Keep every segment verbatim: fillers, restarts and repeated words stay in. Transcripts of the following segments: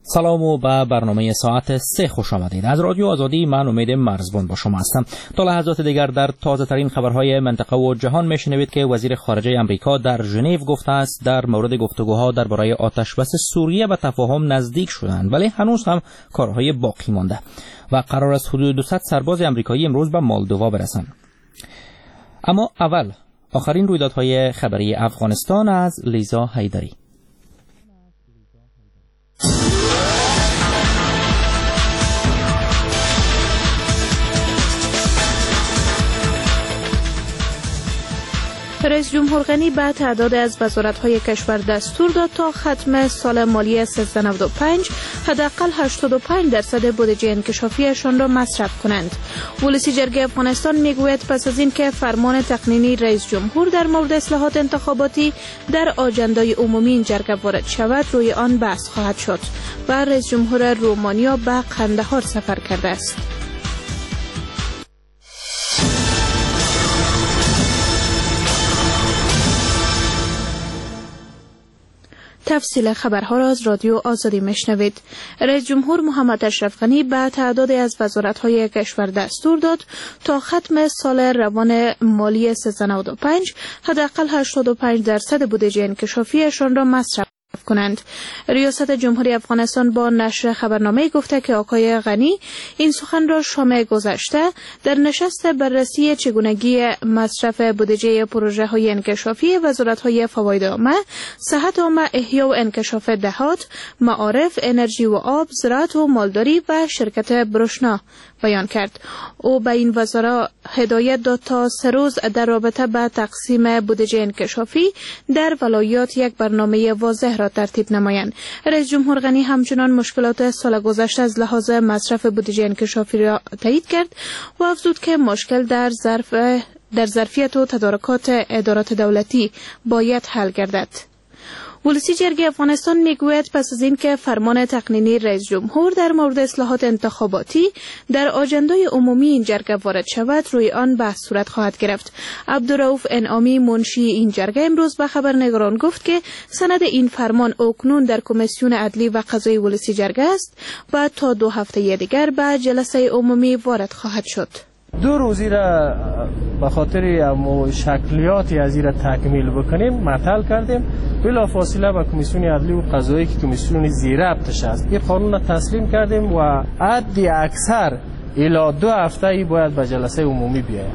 سلام و به برنامه ساعت سه خوش آمدید. از رادیو آزادی من امید مرزبان با شما هستم. تا لحظات دیگر در تازه ترین خبرهای منطقه و جهان میشنوید که وزیر خارجه امریکا در ژنو گفته است در مورد گفتگوها درباره آتشبس سوریه به تفاهم نزدیک شدند، ولی هنوز هم کارهای باقی مانده و قرار است حدود دویست سرباز امریکایی امروز به مالدووا برسند. اما اول آخرین رویدادهای خبری افغانستان از لیزا حیدری. رئیس جمهور غنی به تعداد از وزارت‌های کشور دستور داد تا ختم سال مالی سیزده نود و پنج حداقل هشتاد و پنج درصد بودجه انکشافیشان را مصرف کنند. ولسی جرگه افغانستان میگوید پس از اینکه فرمان تقنینی رئیس جمهور در مورد اصلاحات انتخاباتی در آجندای عمومی این جرگه وارد شود، روی آن بحث خواهد شد و رئیس جمهور رومانیا به قندهار سفر کرده است. تفصیل خبرها را از رادیو آزادی میشنوید. رئیس جمهور محمد اشرف غنی به تعداد از وزارت‌های کشور دستور داد تا ختم سال روان مالی سیزده نود و پنج حداقل هشتاد و پنج درصد بودجه انکشافیشان را مصرف کنند. ریاست جمهوری افغانستان با نشر خبرنامه گفته که آقای غنی این سخن را شام گذشته در نشست بررسی چگونگی مصرف بودجه پروژه های انکشافی وزارت های فواید عامه، صحت عامه، احیا و انکشاف دهات، معارف، انرژی و آب، زراعت و مالداری و شرکت بروشنا بیان کرد. او به این وزرا هدایت داد تا سه روز در رابطه با تقسیم بودجه انکشافی در ولایات یک برنامه واضح را ترتیب نمایند. رئیس جمهور غنی همچنان مشکلات سال گذشته از لحاظ مصرف بودجه انکشافی را تایید کرد و افزود که مشکل در ظرف در ظرفیت و تدارکات ادارات دولتی باید حل گردد. ولسی جرگه افغانستان میگوید پس از اینکه فرمان تقنینی رئیس جمهور در مورد اصلاحات انتخاباتی در آجندای عمومی این جرگه وارد شود، روی آن بحث صورت خواهد گرفت. عبدالرؤوف انعامی منشی این جرگه امروز به خبرنگاران گفت که سند این فرمان اکنون در کمیسیون عدلی و قضایی ولسی جرگه است و تا دو هفته دیگر به جلسه عمومی وارد خواهد شد. دو روزی را به خاطر شکلیاتی از این را تکمیل بکنیم معطل کردیم. بلا فاصله به کمیسیون عدلی و قضایی که کمیسیون زیربطش است این قانون را تسلیم کردیم و حد اکثر الی دو هفته ای باید به جلسه عمومی بیاید.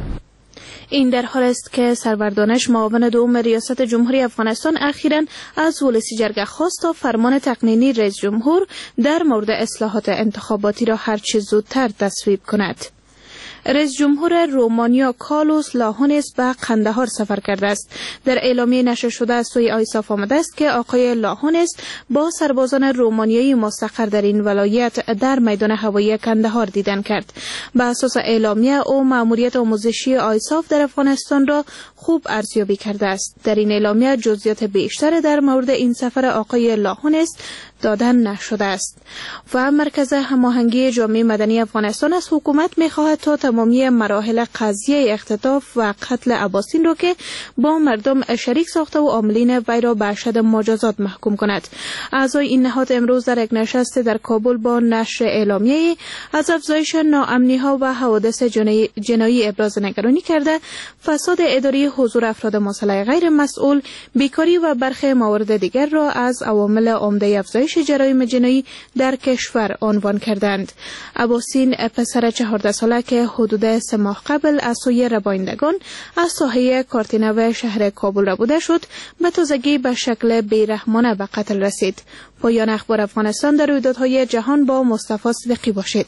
این در حال است که سرور دانش معاون دوم ریاست جمهوری افغانستان اخیراً از ولسی جرگه خواست تا فرمان تقنینی رئیس جمهور در مورد اصلاحات انتخاباتی را هر چه زودتر تصویب کند. رئیس جمهور رومانیا کالوس لاهونس به قندهار سفر کرده است. در اعلامیه نشر شده از سوی آیساف آمده است که آقای لاهونس با سربازان رومانیایی مستقر در این ولایت در میدان هوایی قندهار دیدن کرد. به اساس اعلامیه او مأموریت آموزشی آیساف در افغانستان را خوب ارزیابی کرده است. در این اعلامیه جزئیات بیشتر در مورد این سفر آقای لاهونس دادن نشده است. و مرکز هماهنگی جامعه مدنی افغانستان از حکومت می‌خواهد تا تمامی مراحل قضیه اختطاف و قتل عباسین را که با مردم شریک ساخته و عاملین وی را به اشد مجازات محکوم کند. اعضای این نهاد امروز در یک نشست در کابل با نشر اعلامیه از افزایش ناامنی‌ها و حوادث جنایی ابراز نگرانی کرده، فساد اداری، حضور افراد مسلح غیر مسئول، بیکاری و برخی موارد دیگر را از عوامل عمده افزایش جرایم جنایی در کشور عنوان کردند. عباسین پسر چهارده ساله که حدود سه ماه قبل از سوی ربایندگان از ساحه کارتینو شهر کابل ربوده شد، به تازگی به شکل بیرحمانه به قتل رسید. پایان اخبار افغانستان در رویدادهای جهان با مصطفی صدیقی باشید.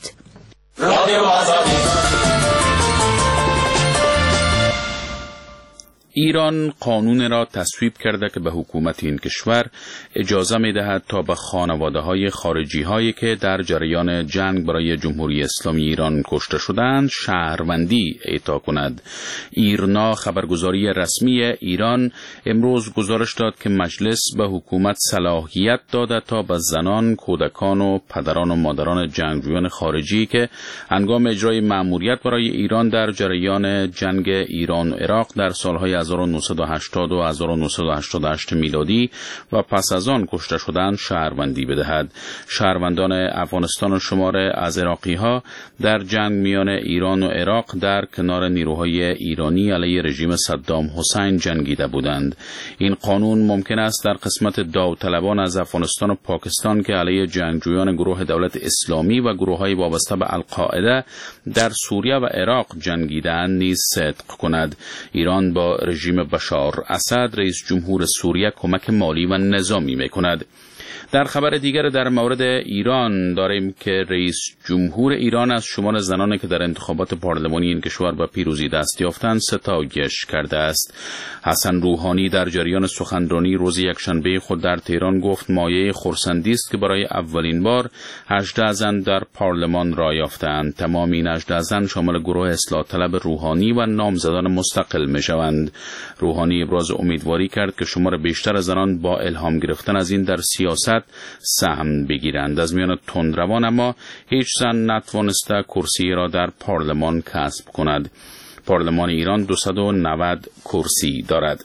ایران قانون را تصویب کرده که به حکومت این کشور اجازه می دهد تا به خانواده های خارجی هایی که در جریان جنگ برای جمهوری اسلامی ایران کشته شدند شهروندی اعطا کند. ایرنا خبرگزاری رسمی ایران امروز گزارش داد که مجلس به حکومت صلاحیت داده تا به زنان، کودکان و پدران و مادران جنگجویان خارجی که هنگام اجرای مأموریت برای ایران در جریان جنگ ایران و عراق در سالهای از هزار و نهصد و هشتاد و هزار و نهصد و هشتاد و هشت میلادی و پس از آن کشته شدند شهروندی بدهد. شهروندان افغانستان شماره از عراقی‌ها در جنگ میان ایران و عراق در کنار نیروهای ایرانی علیه رژیم صدام حسین جنگیده بودند. این قانون ممکن است در قسمت داوطلبان از افغانستان و پاکستان که علیه جنگجویان گروه دولت اسلامی و گروه‌های وابسته به القاعده در سوریه و عراق جنگیدند نیز صدق کند. ایران با رژیم بشار اسد رئیس جمهور سوریه کمک مالی و نظامی می‌کند. در خبر دیگر در مورد ایران داریم که رئیس جمهور ایران از شمار زنانی که در انتخابات پارلمانی این کشور به پیروزی دست یافتند ستایش کرده است. حسن روحانی در جریان سخنرانی روز یکشنبه خود در تهران گفت مایه خرسندی است که برای اولین بار هجده زن در پارلمان را یافتند. تمام این هجده زن شامل گروه اصلاح طلب روحانی و نامزدان مستقل میشوند. روحانی ابراز امیدواری کرد که شمار بیشتر زنان با الهام گرفتن از این در سیاست سهم بگیرند. از میان تندروان اما هیچ زن نتوانسته کرسی را در پارلمان کسب کند. پارلمان ایران دویست و نود کرسی دارد.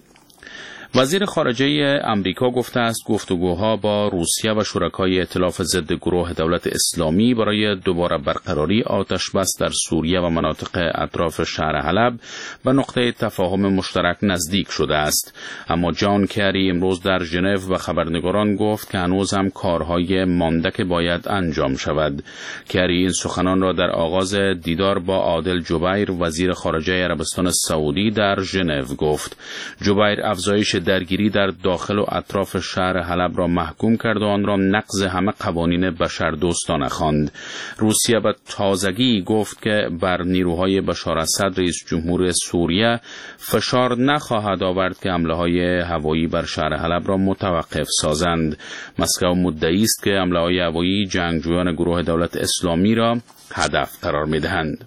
وزیر خارجه امریکا گفته است گفتگوها با روسیه و شرکای ائتلاف ضد گروه دولت اسلامی برای دوباره برقراری آتش بس در سوریه و مناطق اطراف شهر حلب به نقطه تفاهم مشترک نزدیک شده است. اما جان کری امروز در ژنو و خبرنگاران گفت که هنوز هم کارهای مانده که باید انجام شود. کری این سخنان را در آغاز دیدار با عادل جبیر وزیر خارجه عربستان سعودی در ژنو گفت. جبیر افزایش درگیری در داخل و اطراف شهر حلب را محکوم کرد و آن را نقض همه قوانین بشردوستانه خواند. روسیه به تازگی گفت که بر نیروهای بشار اسد رئیس جمهور سوریه فشار نخواهد آورد که حمله‌های هوایی بر شهر حلب را متوقف سازند. مسکو مدعی است که حمله‌های هوایی جنگجویان گروه دولت اسلامی را هدف قرار می‌دهند.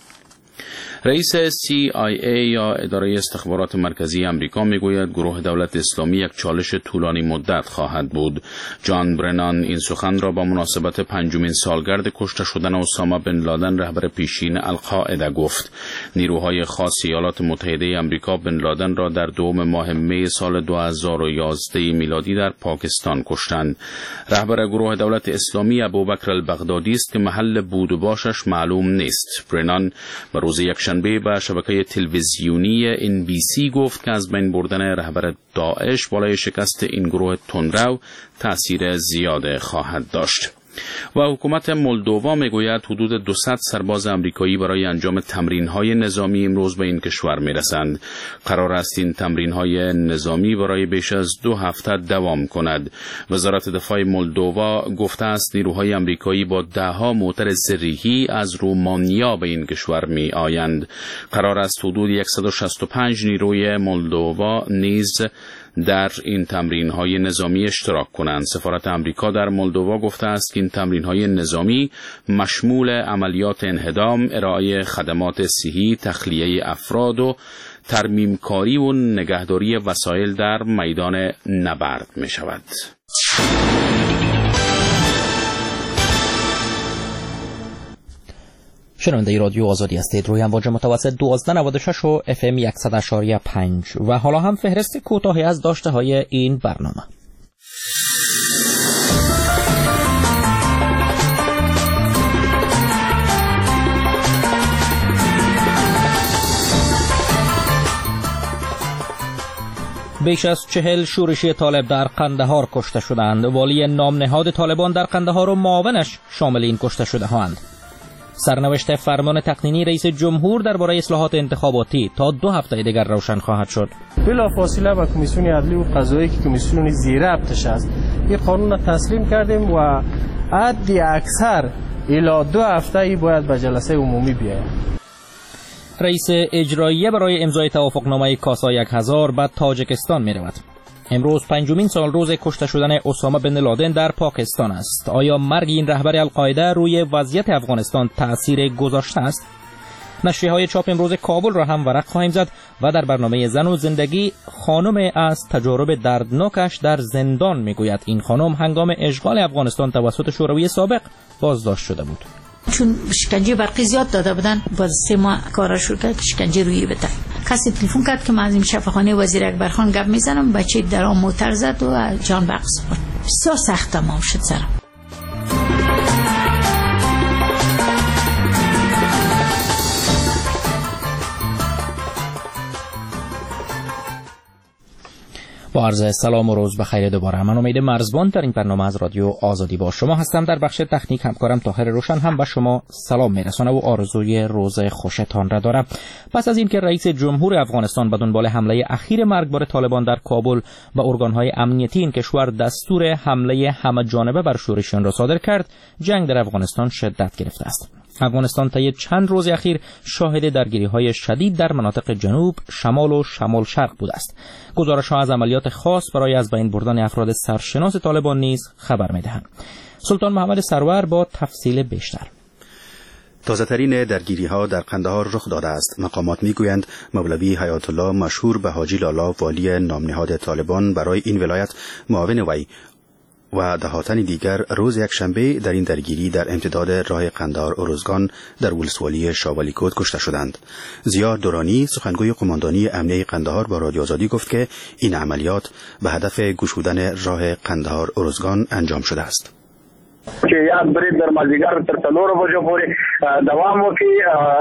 رئیس سی آی ای یا اداره استخبارات مرکزی امریکا میگوید گروه دولت اسلامی یک چالش طولانی مدت خواهد بود. جان برنان این سخن را با مناسبت پنجمین سالگرد کشته شدن اسامه بن لادن رهبر پیشین القاعده گفت. نیروهای خاص ایالات متحده امریکا بن لادن را در دوم ماه می سال دو هزار و یازده میلادی در پاکستان کشتند. رهبر گروه دولت اسلامی ابوبکر البغدادی است که محل بود و باشش معلوم نیست. برنان به روز یک شنبه به شبکه تلویزیونی ان بی سی گفت که از بین بردن رهبر داعش بالای شکست این گروه تندرو تأثیر زیاد خواهد داشت. و حکومت مولدووا میگوید حدود دویست سرباز آمریکایی برای انجام تمرین‌های نظامی امروز به این کشور میرسند. قرار است این تمرین‌های نظامی برای بیش از دو هفته دوام کند. وزارت دفاع مولدووا گفته است نیروهای آمریکایی با ده‌ها موتر زرهی از رومانیا به این کشور میآیند. قرار است حدود صد و شصت و پنج نیروی مولدووا نیز در این تمرین‌های نظامی اشتراک کنند. سفارت آمریکا در مولدووا گفته است که این تمرین‌های نظامی مشمول عملیات انهدام، ارائه خدمات صحی، تخلیه افراد و ترمیمکاری و نگهداری وسایل در میدان نبرد می‌شود. شنونده رادیو آزادی هستید. روی امواج متوسط دوازده نود و شش و اف ام صد و پنج و حالا هم فهرست کوتاهی از داشته های این برنامه. بیش از چهل شورشی طالب در قندهار کشته شدند. والی نامنهاد طالبان در قندهار و معاونش شامل این کشته شده هستند. سرنوشت فرمان تقنینی رئیس جمهور درباره اصلاحات انتخاباتی تا دو هفته دیگر روشن خواهد شد. بلافاصله به کمیسیون عدلی و قضایی که کمیسیون زیر ربطش است این قانون را تسلیم کردیم و حد اکثر الی دو هفته ای باید به جلسه عمومی بیاید. رئیس اجراییه برای امضای توافقنامه کاسا یک هزار به تاجیکستان می رود. امروز پنجمین سال روز کشته شدن اسامه بن لادن در پاکستان است. آیا مرگ این رهبر القاعده روی وضعیت افغانستان تأثیر گذاشته است؟ نشریه‌های چاپ امروز کابل را هم ورق خواهیم زد و در برنامه زن و زندگی خانم از تجارب دردناکش در زندان میگوید. این خانم هنگام اشغال افغانستان توسط شوروی سابق بازداشت شده بود. چون شکنجه برقی زیاد داده بودن باز سه ماه کارا شروع کرد شکنجه روی بده کسی تلفن کرد که من از این شفاخانه وزیر اکبرخان گپ میزنم، بچه در آن موتر زد و جان بخش بود. بسیار سخت تمام شد سرم. با عرض سلام و روز بخیر دوباره. من امید مرزبان در این برنامه از رادیو آزادی با شما هستم. در بخش تکنیک همکارم طاهر روشن هم به شما سلام میرسانه و آرزوی روز خوشتان را دارم. پس از اینکه رئیس جمهور افغانستان به دنبال حمله اخیر مرگبار طالبان در کابل به ارگانهای امنیتی این کشور دستور حمله همه جانبه بر شورشیان را صادر کرد، جنگ در افغانستان شدت گرفته است. افغانستان طی چند روز اخیر شاهد درگیری‌های شدید در مناطق جنوب، شمال و شمال شرق بوده است. گزارش‌ها از عملیات خاص برای از بین بردن افراد سرشناس طالبان نیز خبر می‌دهند. سلطان محمد سرور با تفصیل بیشتر. تازه‌ترین درگیری‌ها در قندهار رخ داده است. مقامات می‌گویند مولوی حیات الله مشهور به حاجی لالا والی نامنهاد طالبان برای این ولایت معاون وی و دهاتن دیگر روز یک شنبه در این درگیری در امتداد راه قندهار ارزگان در ولسوالی شاولی کود کشته شدند. ضیا دورانی سخنگوی قماندانی امنیه قندهار با رادیو آزادی گفت که این عملیات به هدف گشودن راه قندهار ارزگان انجام شده است. چې یاد برید در مازدیګر تر څلورو بجو پورې دوام وکړي.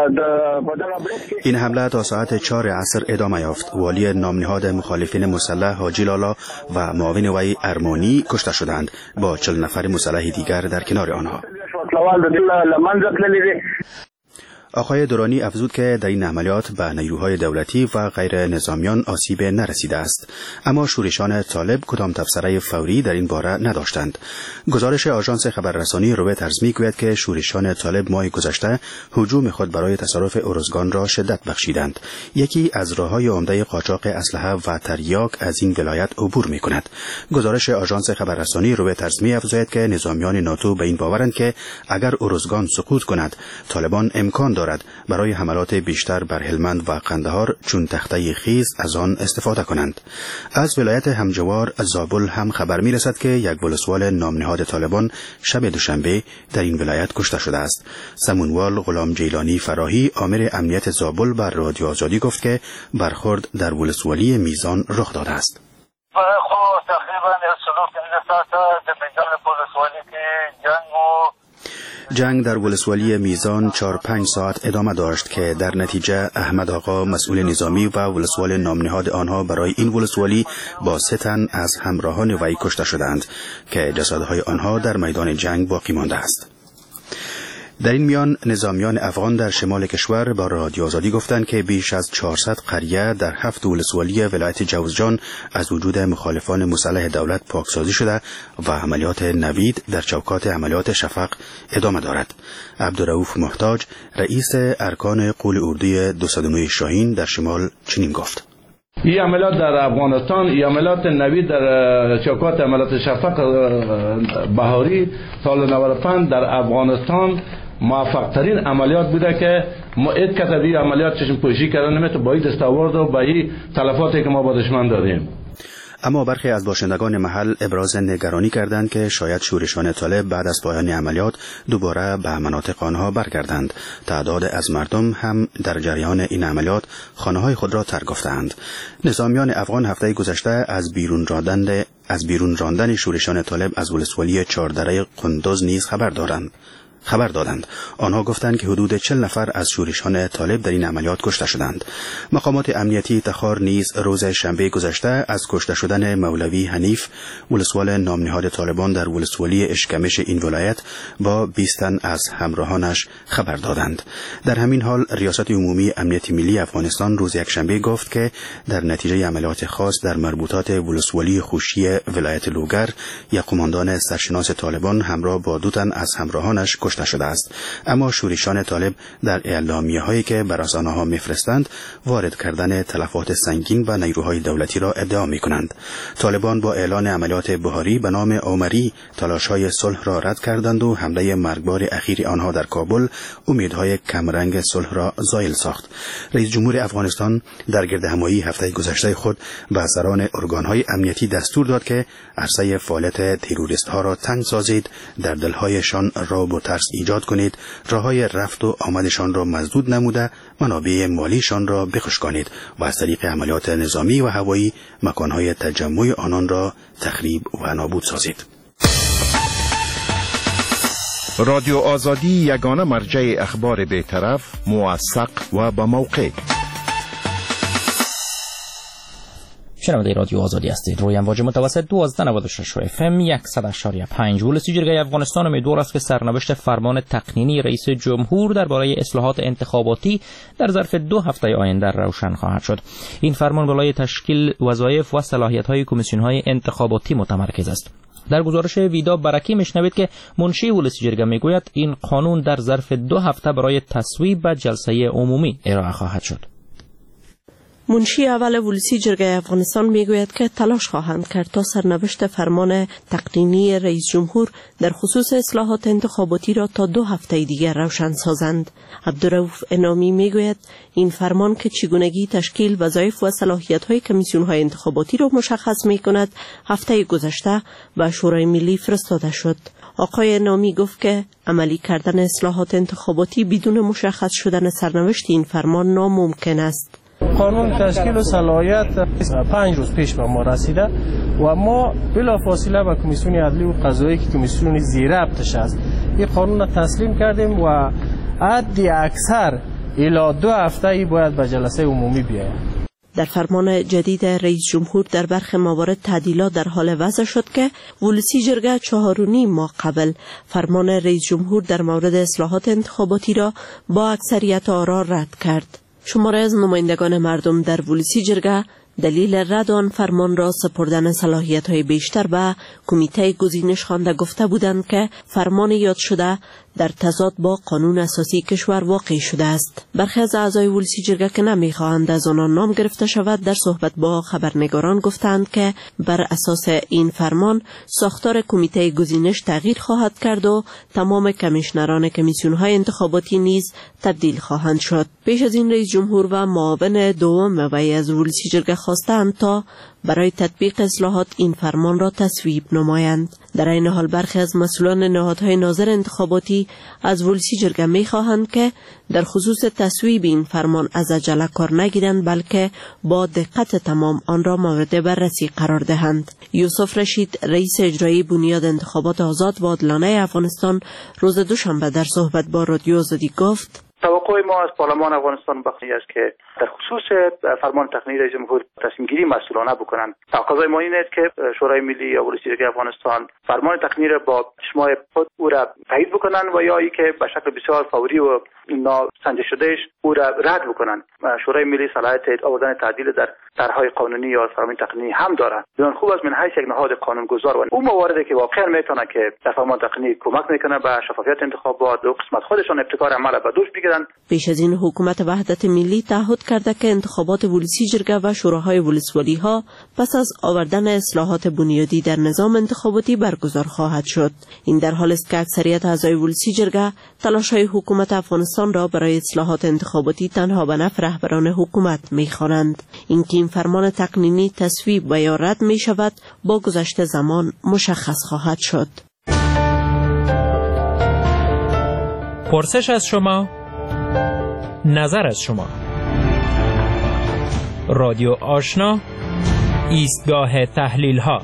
د این حمله تا ساعت چهار عصر ادامه یافت. والی نامنهاد مخالفین مسلح حاجی لالا و معاون وی ارمانی کشته شدند با چهل نفر مسلح دیگر در کنار آنها. آقای دورانی افزود که در این عملیات به نیروهای دولتی و غیر نظامیان آسیب نرسیده است، اما شورشان طالب کدام تبصره فوری در این باره نداشتند. گزارش آژانس خبررسانی رویترز میگوید که شورشان طالب ماه گذشته هجوم خود برای تصرف ارزگان را شدت بخشیدند. یکی از راههای عمده قاچاق اسلحه و تریاک از این ولایت عبور میکند. گزارش آژانس خبررسانی رویترز میافزاید که نظامیان ناتو به این باورند که اگر ارزگان سقوط کند، طالبان امکان دارد برای حملات بیشتر بر هلمند و قندهار چون تخته خیز از آن استفاده کنند. از ولایت همجوار زابل هم خبر می رسد که یک ولسوال نامنهاد طالبان شب دوشنبه در این ولایت کشته شده است. سمونوال غلام جیلانی فراهی آمر امنیت زابل بر رادیو آزادی گفت که برخورد در ولسوالی میزان رخ داده است. خو تقریبا څلور پنځه ساعته د میدان ولسوالۍ کې جنگ و جنگ در ولسوالی میزان چهار پنج ساعت ادامه داشت که در نتیجه احمد آقا مسئول نظامی و ولسوال نامنهاد آنها برای این ولسوالی با سه تن از همراهان وی کشته شدند که جسدهای آنها در میدان جنگ باقی مانده است. در این میان نظامیان افغان در شمال کشور با رادیو آزادی گفتند که بیش از چهارصد قریه در هفت ولسوالی ولایت جوزجان از وجود مخالفان مسلح دولت پاکسازی شده و عملیات نوید در چوکات عملیات شفق ادامه دارد. عبدالرؤوف محتاج رئیس ارکان قول اردوی دویست و نه شاهین در شمال چنین گفت: این عملیات در افغانستان، این عملیات نوید در چوکات عملیات شفق بهاری سال نود و پنج در افغانستان موفق ترین عملیات بوده که ما اید کتبی عملیات چشم پوشی کردن نمیتونه با این دستاورد و با این تلفاتی که ما با دشمن داریم. اما برخی از باشندگان محل ابراز نگرانی کردند که شاید شورشان طالب بعد از پایان عملیات دوباره به مناطق آنها برگردند. تعداد از مردم هم در جریان این عملیات خانه‌های خود را ترک گفتند. نظامیان افغان هفته گذشته از بیرون راندن از بیرون راندن شورشان طالب از ولسوالی چهاردره قندوز نیز خبر دارند. خبر دادند. آنها گفتند که حدود چهل نفر از شورشان طالب در این عملیات کشته شدند. مقامات امنیتی تخار نیز روز شنبه گذشته از کشته شدن مولوی حنیف ولسوال نامنهاد طالبان در ولسوالی اشکمش این ولایت با بیست تن از همراهانش خبر دادند. در همین حال ریاست عمومی امنیت ملی افغانستان روز یکشنبه گفت که در نتیجه عملیات خاص در مربوطات ولسوالی خوشی ولایت لوگر یک قماندان سرشناس طالبان همراه با دو تن از همراهانش کشته شده است. اما شورشان طالب در اعلامیه هایی که بر اساس آنها میفرستند وارد کردن تلفات سنگین به نیروهای دولتی را ادعا می کنند. طالبان با اعلان عملیات بهاری به نام اومری تلاش های صلح را رد کردند و حمله مرگبار اخیر آنها در کابل امیدهای کمرنگ صلح را زایل ساخت. رئیس جمهور افغانستان در گردهمایی هفته گذشته خود به سران ارگانهای امنیتی دستور داد که عرصه فعالیت تروریست ها را تنگ سازید، در دلهایشان رعب و ترس مرز ایجاد کنید، راههای رفت و آمدشان را مسدود نموده منابع مالیشان را بخشکانید و از طریق عملیات نظامی و هوایی مکانهای تجمع آنان را تخریب و نابود سازید. رادیو آزادی یگانه مرجع اخبار بی‌طرف، موثق و با موقع. شنونده رادیو آزادی هستید. روی امواج متوسط دوازده نود و شش اف ام صد و شش و پنج. ولسی جرگه افغانستان امیدوار است که سرنوشت فرمان تقنینی رئیس جمهور درباره اصلاحات انتخاباتی در ظرف دو هفته آینده روشن خواهد شد. این فرمان بالای تشکیل وظایف و صلاحیت‌های کمیسیون‌های انتخاباتی متمرکز است. در گزارش ویدا برکی میشنوید که منشی ولسی جرگه میگوید این قانون در ظرف دو هفته برای تصویب به جلسه عمومی ارائه خواهد شد. منشی اول ولسی جرگه افغانستان میگوید که تلاش خواهند کرد تا سرنوشت فرمان تقنینی رئیس جمهور در خصوص اصلاحات انتخاباتی را تا دو هفته دیگر روشن سازند. عبدالرؤوف انامی میگوید این فرمان که چگونگی تشکیل وظایف و صلاحیت‌های کمیسیون‌های انتخاباتی را مشخص می‌کند، هفته گذشته به شورای ملی فرستاده شد. آقای انامی گفت که عملی کردن اصلاحات انتخاباتی بدون مشخص شدن سرنوشت این فرمان ناممکن است. قانون تشکیل و صلاحیت پنج روز پیش به ما رسیده و ما بلافاصله به کمیسیون عدلی و قضایی که کمیسیون زیر ربطش است این قانون را تسلیم کردیم و حد اکثر الی دو هفته ای باید به جلسه عمومی بیاید. در فرمان جدید رئیس جمهور در برخی موارد تعدیلات در حال وضع شد که ولسی جرگه چهار و نیم ماه قبل فرمان رئیس جمهور در مورد اصلاحات انتخاباتی را با اکثریت آرا رد کرد. شماره از نمایندگان مردم در ولسی جرگه دلیل رد آن فرمان را سپردن صلاحیت‌های بیشتر به کمیته گزینش خوانده گفته بودند که فرمان یاد شده در تضاد با قانون اساسی کشور واقع شده است. برخی از اعضای ولسی جرگه که نمی‌خواهند از آنان نام گرفته شود در صحبت با خبرنگاران گفتند که بر اساس این فرمان ساختار کمیته گزینش تغییر خواهد کرد و تمام کمیشنران کمیسیون‌های انتخاباتی نیز تبدیل خواهند شد. پیش از این رئیس جمهور و معاون دوم وی از ولسی جرگه خواستند تا برای تطبیق اصلاحات این فرمان را تصویب نمایند. در این حال برخی از مسئولان نهادهای ناظر انتخاباتی از ولسی جرگه می خواهند که در خصوص تصویب این فرمان از عجله کار نگیرند بلکه با دقت تمام آن را مورد بررسی قرار دهند. یوسف رشید رئیس اجرایی بنیاد انتخابات آزاد و عادلانه افغانستان روز دوشنبه در صحبت با رادیو آزادی گفت: توقع ما از پارلمان افغانستان بخشی است که در خصوص فرمان تقنینی رئیس جمهور تصمیم گیری مسئولانه بکنند. تقاضای ما این است که شورای ملی یا ولسی جرگه افغانستان فرمان تقنینی را با اجماع خود او را تایید بکنند و یا ای که به شکل بسیار فوری و ناسنجش شدهش او را رد بکنند. شورای ملی صلاحیت آوردن تعدیل در طرحهای قانونی یا فرمان تقنینی هم دارد. بسیار خوب است من حیث یک نهاد قانونگذار و او مواردی که واقعا میتونه که در فرمان تقنینی کمک میکنه به شفافیت انتخابات و قسمت خودشان ابتکار عمل به دوش بگیرند. پیش از این حکومت وحدت ملی تعهد کرده که انتخابات ولسی جرگه و شوراهای ولسوالی ها پس از آوردن اصلاحات بنیادی در نظام انتخاباتی برگزار خواهد شد. این در حال است که اکثریت اعضای ولسی جرگه تلاش‌های حکومت افغانستان را برای اصلاحات انتخاباتی تنها به نفع رهبران حکومت می‌خوانند. اینکه این فرمان تقنینی تصویب و یا رد می‌شود با گذشت زمان مشخص خواهد شد. پرسش از شما، نظر از شما. رادیو آشنا، ایستگاه تحلیل ها.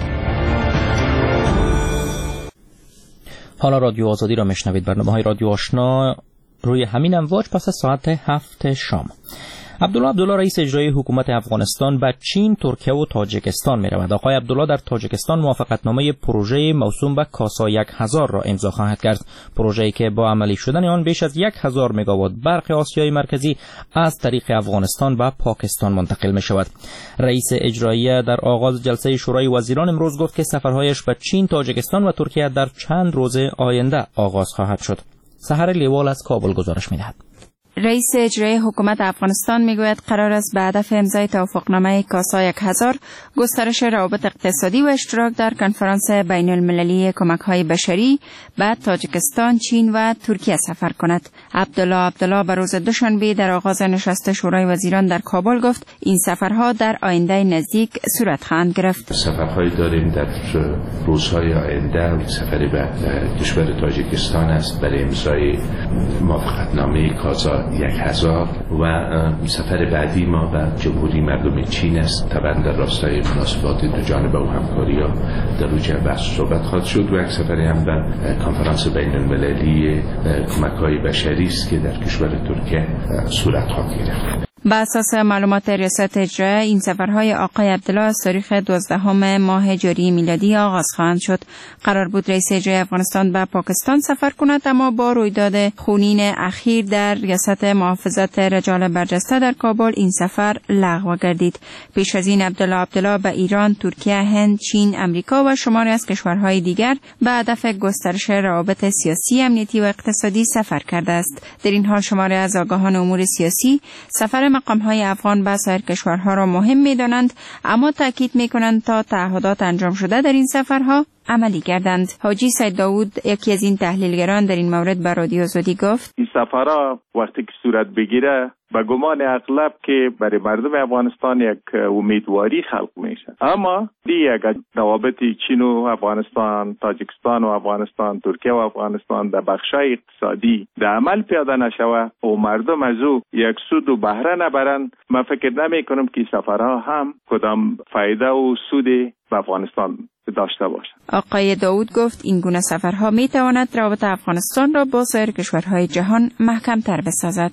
حالا رادیو آزادی را میشنوید. برنامه‌های رادیو آشنا روی همین امواج پس از ساعت هفت شام. عبدالله عبدالله رئیس اجرایی حکومت افغانستان به چین، ترکیه و تاجیکستان می رود. آقای عبدالله در تاجیکستان موافقتنامه پروژه موسوم به کاسا یک هزار را امضا خواهد کرد. پروژه‌ای که با عملی شدن آن بیش از یک هزار مگاوات برق آسیای مرکزی از طریق افغانستان به پاکستان منتقل می شود. رئیس اجرایی در آغاز جلسه شورای وزیران امروز گفت که سفرهایش به چین، تاجیکستان و ترکیه در چند روز آینده آغاز خواهد شد. سحر لیوال از کابل گزارش می دهد. رئیس اجرایی حکومت افغانستان میگوید قرار است به هدف امضای توافقنامه کاسا یک هزار گسترش روابط اقتصادی و اشتراک در کنفرانس بین المللی کمک‌های بشری به تاجیکستان، چین و ترکیه سفر کند. عبدالله عبدالله به روز دوشنبه در آغاز نشست شورای وزیران در کابل گفت این سفرها در آینده نزدیک صورت خواهند گرفت. سفرهای داریم در روزهای آینده. سفری به کشور تاجیکستان است برای امضای موافقتنامه کازا یک هزار و سفر بعدی ما به جمهوری مردم چین است. طبعا در راستای مناسبات دو جانبه و همکاری ها در روی بحث صحبت خواهد شد و یک سفری هم به کنفرانس بین المللی کمک‌های بشری است که در کشور ترکیه صورت خواهد گرفت. بر اساس معلومات ریاست اجرایی این سفرهای آقای عبدالله از تاریخ دوازدهم ماه جاری میلادی آغاز خواهند شد. قرار بود رئیس اجرایی افغانستان به پاکستان سفر کند، اما با رویداد خونین اخیر در ریاست محافظت رجال برجسته در کابل این سفر لغو گردید. پیش از این عبدالله عبدالله به ایران، ترکیه، هند، چین، امریکا و شماری از کشورهای دیگر به هدف گسترش روابط سیاسی، امنیتی و اقتصادی سفر کرده است. در این حال شماری از آگاهان امور سیاسی سفر مقام‌های افغان به سایر کشورها را مهم می‌دانند، اما تاکید می‌کنند تا تعهدات انجام شده در این سفرها عملی گردند. حاجی سید داوود، یکی از این تحلیلگران، در این مورد به رادیو آزادی گفت: این سفرها وقتی که صورت بگیره به گمان اغلب که برای مردم افغانستان یک امیدواری خلق میشه، اما دیگه اگر روابط چین و افغانستان، تاجیکستان و افغانستان، ترکیه و افغانستان در بخشای اقتصادی در عمل پیاده نشوه و مردم از او یک سود و بهره نبرند، من فکر نمی کنم که سفرها هم کدام فایده و سود به افغانستان داشته باشد. آقای داوود گفت این گونه سفرها می تواند روابط افغانستان را با سایر کشورهای جهان محکم‌تر بسازد.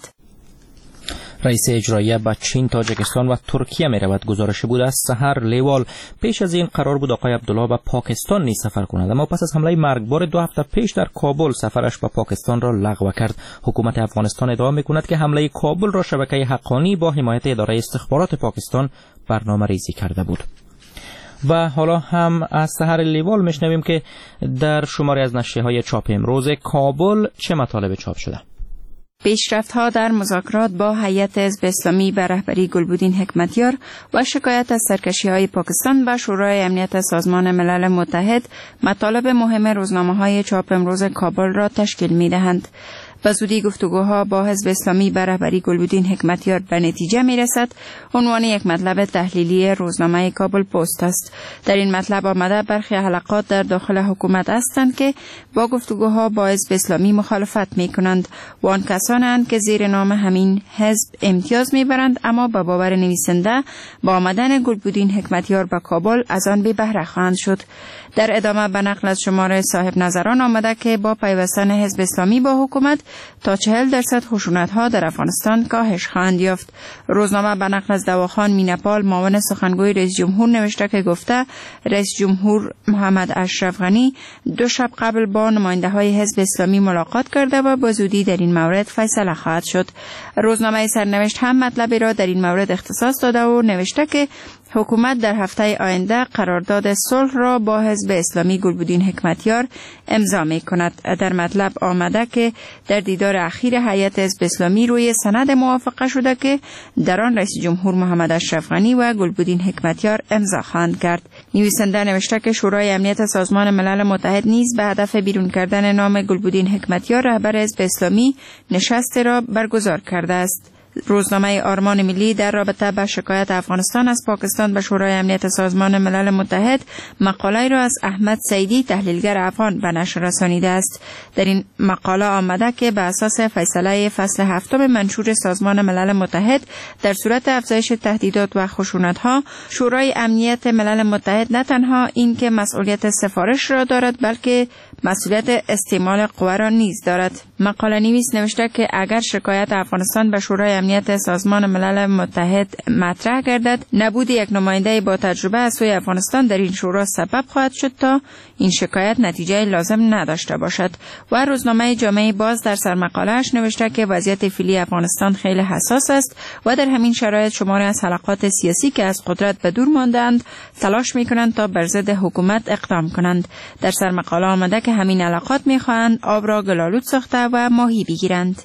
رئیس اجرایی به چین، تاجیکستان و ترکیه می رود. گزارش بود از سحر لیوال. پیش از این قرار بود آقای عبدالله به پاکستان نیز سفر کند، اما پس از حمله مرگبار دو هفته پیش در کابل سفرش به پاکستان را لغو کرد. حکومت افغانستان ادعا می کند که حمله کابل را شبکه حقانی با حمایت اداره استخبارات پاکستان برنامه ریزی کرده بود. و حالا هم از سحر لیوال میشنویم که در شماری از نشریه‌های چاپ امروز کابل چه مطالب چاپ شده. پیشرفت‌ها در مذاکرات با هیئت حزب اسلامی به رهبری گلبدین حکمتیار و شکایت از سرکشی‌های پاکستان به شورای امنیت سازمان ملل متحد مطالب مهم روزنامه‌های چاپ امروز کابل را تشکیل می‌دهند. به زودی گفتگوها با حزب اسلامی به رهبری گلبدین حکمتیار به نتیجه میرسد. عنوان یک مطلب تحلیلی روزنامه کابل پست است. در این مطلب آمده برخی حلقات در داخل حکومت هستند که با گفتگوها با حزب اسلامی مخالفت می کنند و آن کسانند که زیر نام همین حزب امتیاز میبرند، اما به باور نویسنده با آمدن گلبدین حکمتیار به کابل از آن بی بهره خواهند شد. در ادامه به نقل از شماره صاحب نظران آمده که با پیوستن حزب اسلامی با حکومت تا چهل درصد خشونت‌ها در افغانستان کاهش خواهند یافت. روزنامه به نقل از دواخان مینپال، معاون سخنگوی رئیس جمهور نوشته که گفته رئیس جمهور محمد اشرف غنی دو شب قبل با نماینده‌های حزب اسلامی ملاقات کرده و با زودی در این مورد فیصله خواهد شد. روزنامه سرنوشت هم مطلبی را در این مورد اختصاص داده و نوشته که حکومت در هفته آینده قرارداد صلح را با حزب اسلامی گلبدین حکمتیار امضا می کند. در مطلب آمده که در دیدار اخیر هیئت حزب اسلامی روی سند موافقه شده که در آن رئیس جمهور محمد اشرف غنی و گلبدین حکمتیار امضا خواهند کرد. نویسنده نوشته که شورای امنیت سازمان ملل متحد نیز به هدف بیرون کردن نام گلبدین حکمتیار رهبر حزب اسلامی نشست را برگزار کرده است. روزنامه آرمان ملی در رابطه با شکایت افغانستان از پاکستان به شورای امنیت سازمان ملل متحد مقاله را از احمد سیدی تحلیلگر افغان به نشر رسانیده است. در این مقاله آمده که به اساس فیصله فصل هفتم منشور سازمان ملل متحد در صورت افزایش تهدیدات و خشونت‌ها، شورای امنیت ملل متحد نه تنها این که مسئولیت سفارش را دارد بلکه مسئولیت استعمال قوه را نیز دارد. مقاله نویس نوشته که اگر شکایت افغانستان به شورای امنیت سازمان ملل متحد مطرح گردد، نبود یک نماینده با تجربه از سوی افغانستان در این شورا سبب خواهد شد تا این شکایت نتیجه لازم نداشته باشد. و روزنامه جامعه باز در سرمقاله‌اش نوشته که وضعیت فعلی افغانستان خیلی حساس است و در همین شرایط شماری از حلقات سیاسی که از قدرت به دور ماندند تلاش می‌کنند تا بر ضد حکومت اقدام کنند. در سرمقاله آمده که همین حلقات می‌خواهند آب را گلالود ساخته و ماهی بگیرند.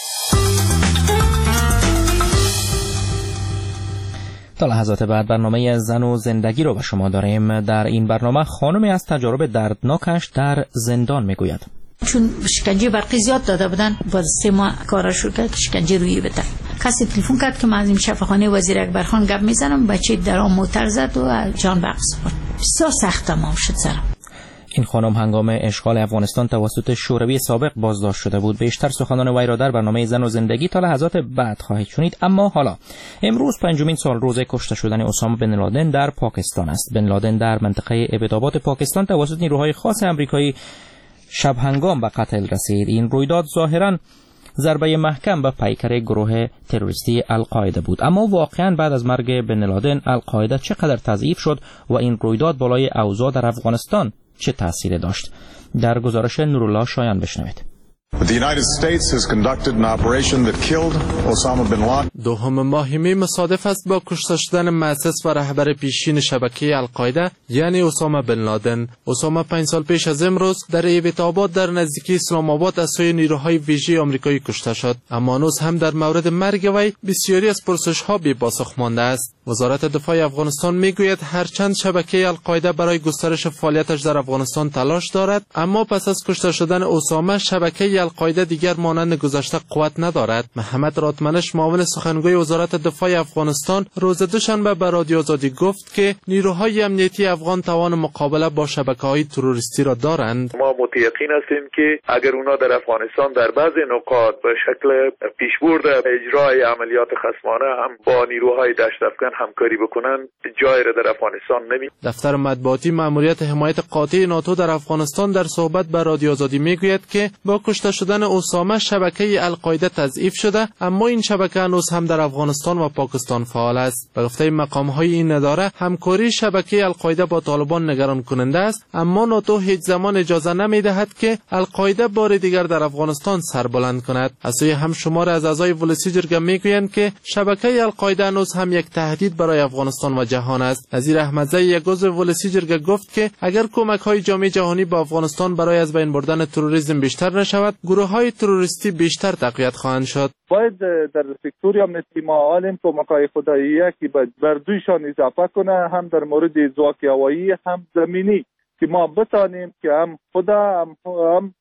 تا لحظات بعد برنامه زن و زندگی رو به شما داریم. در این برنامه خانمی از تجارب دردناکش در زندان میگوید. چون شکنجه برقی زیاد داده بودن، با سه ماه کارا شروع کرد شکنجه روی بده. کسی تلفن کرد که من از این شفاخانه وزیر اکبرخان گپ میزنم، بچه در آن موتر زد و جان بقص برد. بسیار سخت تمام شد سرم. این خانم هنگام اشغال افغانستان توسط شوروی سابق بازداشت شده بود. بیشتر سخنان وی را در برنامه زن و زندگی تا لحظات بعد خواهید شنید. اما حالا امروز پنجمین سال روز کشته شدن اسامه بن لادن در پاکستان است. بن لادن در منطقه ابتدابات پاکستان توسط نیروهای خاص آمریکایی شب هنگام به قتل رسید. این رویداد ظاهراً ضربه محکم به پیکر گروه تروریستی القاعده بود. اما واقعاً بعد از مرگ بن لادن القاعده چقدر تضعیف شد و این رویداد بالای اوضاع در افغانستان چه تأثیری داشت؟ در گزارش نورالله شایان بشنوید. The United States has conducted an operation that killed Osama bin Laden. دوم ماه می مصادف است با کشته شدن مؤسس و رهبر پیشین شبکه القاعده یعنی اسامه بن لادن. اسامه پنج سال پیش از امروز در ایبت‌آباد در نزدیکی اسلام آباد از سوی نیروهای ویژه آمریکایی کشته شد. اما هنوز هم در مورد مرگ وی بسیاری از پرسش‌ها بی پاسخ مانده است. وزارت دفاع افغانستان میگوید هرچند شبکه القاعده برای گسترش فعالیتش در افغانستان تلاش دارد، اما پس از کشته شدن اسامه شبکه القاعده دیگر مانند گذشته قوت ندارد. محمد راتمنش معاون سخنگوی وزارت دفاع افغانستان روز دوشنبه به رادیو آزادی گفت که نیروهای امنیتی افغان توان مقابله با شبکه‌های تروریستی را دارند. ما متیقن هستیم که اگر اونا در افغانستان در بعضی نقاط به شکل پیشبرد اجرای عملیات خصمانه هم با نیروهای دشت افغان همکاری بکنن، جای را در افغانستان نمی. دفتر مطبوعاتی مأموریت حمایت قاطع ناتو در افغانستان در صحبت با رادیو آزادی میگوید که با کشته شدن اسامه شبکه القاعده تضعیف شده، اما این شبکه هنوز هم در افغانستان و پاکستان فعال است. به گفته مقام‌های این اداره همکاری شبکه القاعده با طالبان نگران کننده است، اما ناتو هیچ زمان اجازه نمی‌دهد که القاعده بار دیگر در افغانستان سر بلند کند. از سوی هم شمار از اعضای ولسی جرگه میگویند که شبکه القاعده هنوز هم یک تهدید برای افغانستان و جهان است. نظیر احمدزی یک عضو ولسی جرگه گفت که اگر کمک‌های جامعه جهانی به افغانستان برای از بین بردن تروریسم بیشتر نشود، گروه‌های تروریستی بیشتر تقویت خواهند شد. باید در سکتور امنیتی معالم کمک‌های خداییه که بر دویشان اضافه کنه، هم در مورد ځواک هوایی هم زمینی، که ما بتانیم که هم خدا هم, هم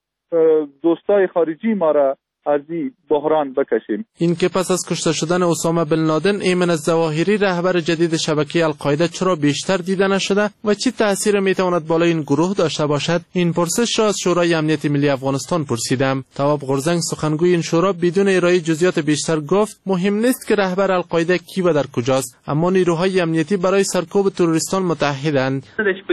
دوستای خارجی ما را از این بحران بکشیم. این که پس از کشته شدن اسامه بن لادن ایمن الظواهری رهبر جدید شبکه القاعده چرا بیشتر دیده نشده و چه تأثیر میتواند بالای این گروه داشته باشد، این پرسش را از شورای امنیت ملی افغانستان پرسیدم. تواب غرزنگ سخنگوی این شورا بدون ارائه جزئیات بیشتر گفت مهم نیست که رهبر القاعده کی و در کجاست، اما نیروهای امنیتی برای سرکوب تروریستان متحدند.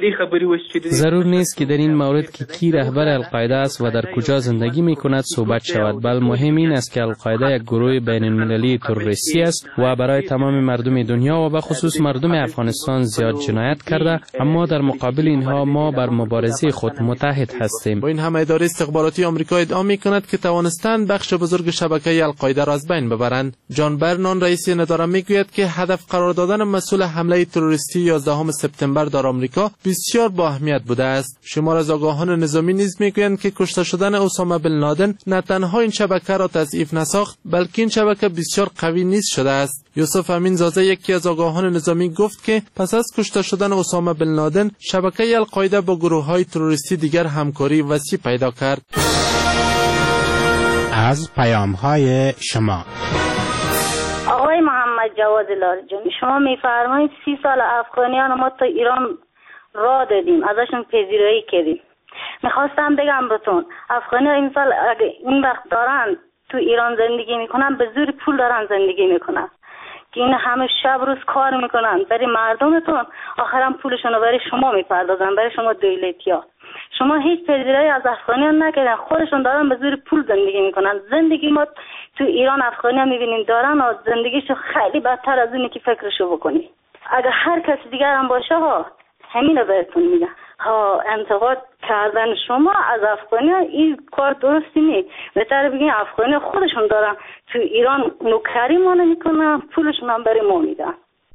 ضرور نیست که در این مورد که کی رهبر القاعده است و در کجا زندگی میکند صحبت شود، بل مهم این است که القاعده یک گروه بین المللی تروریستی است و برای تمام مردم دنیا و به خصوص مردم افغانستان زیاد جنایت کرده، اما در مقابل اینها ما بر مبارزه خود متحد هستیم. با این همه اداره استخباراتی آمریکا ادعا می‌کند که توانستند بخش بزرگ شبکه القاعده را از بین ببرند. جان برنان رئیس این اداره میگوید که هدف قرار دادن مسئول حمله تروریستی یازدهم سپتامبر در آمریکا بسیار با اهمیت بوده است. شمار از آگاهان نظامی نیز میگویند که کشته شدن اسامه بن لادن نه تنها این شبکه را تضعیف نساخت، بلکه این شبکه بسیار قوی نیز شده است. یوسف امین زاده یکی از آگاهان نظامی گفت که پس از کشته شدن اسامه بن لادن شبکه القاعده با گروه‌های تروریستی دیگر همکاری وسیع پیدا کرد. از پیام‌های شما آقای محمد جواد لارجانی، شما می‌فرمایید سی سال افغانیان ما تا ایران راه دادیم، ازشون پذیرایی کردیم. میخواستم بگم بهتون افغانی ها این سال اگه این وقت دارن تو ایران زندگی میکنن به زور پول دارن زندگی میکنن که این همه شب روز کار میکنن برای مردمتون، آخرام پولشون رو برای شما میپردازن، برای شما دولتی ها. شما هیچ پذیرایی از افغانی ها نکردن، خودشون دارن به زور پول زندگی میکنن. زندگی ما تو ایران افغانی ها میبینیم دارن و زندگیشو خیلی بدتر از اینی که فکرشو بکنی. اگه هر کسی دیگر هم باشه ها همین رو بهتون میگم، ها انتقاد کردن شما از افغانی ها این کار درستی نیست. بهتر بگین افغانی خودشون دارن تو ایران نوکری ما نمیکنن، پولشون هم برای ما میدن.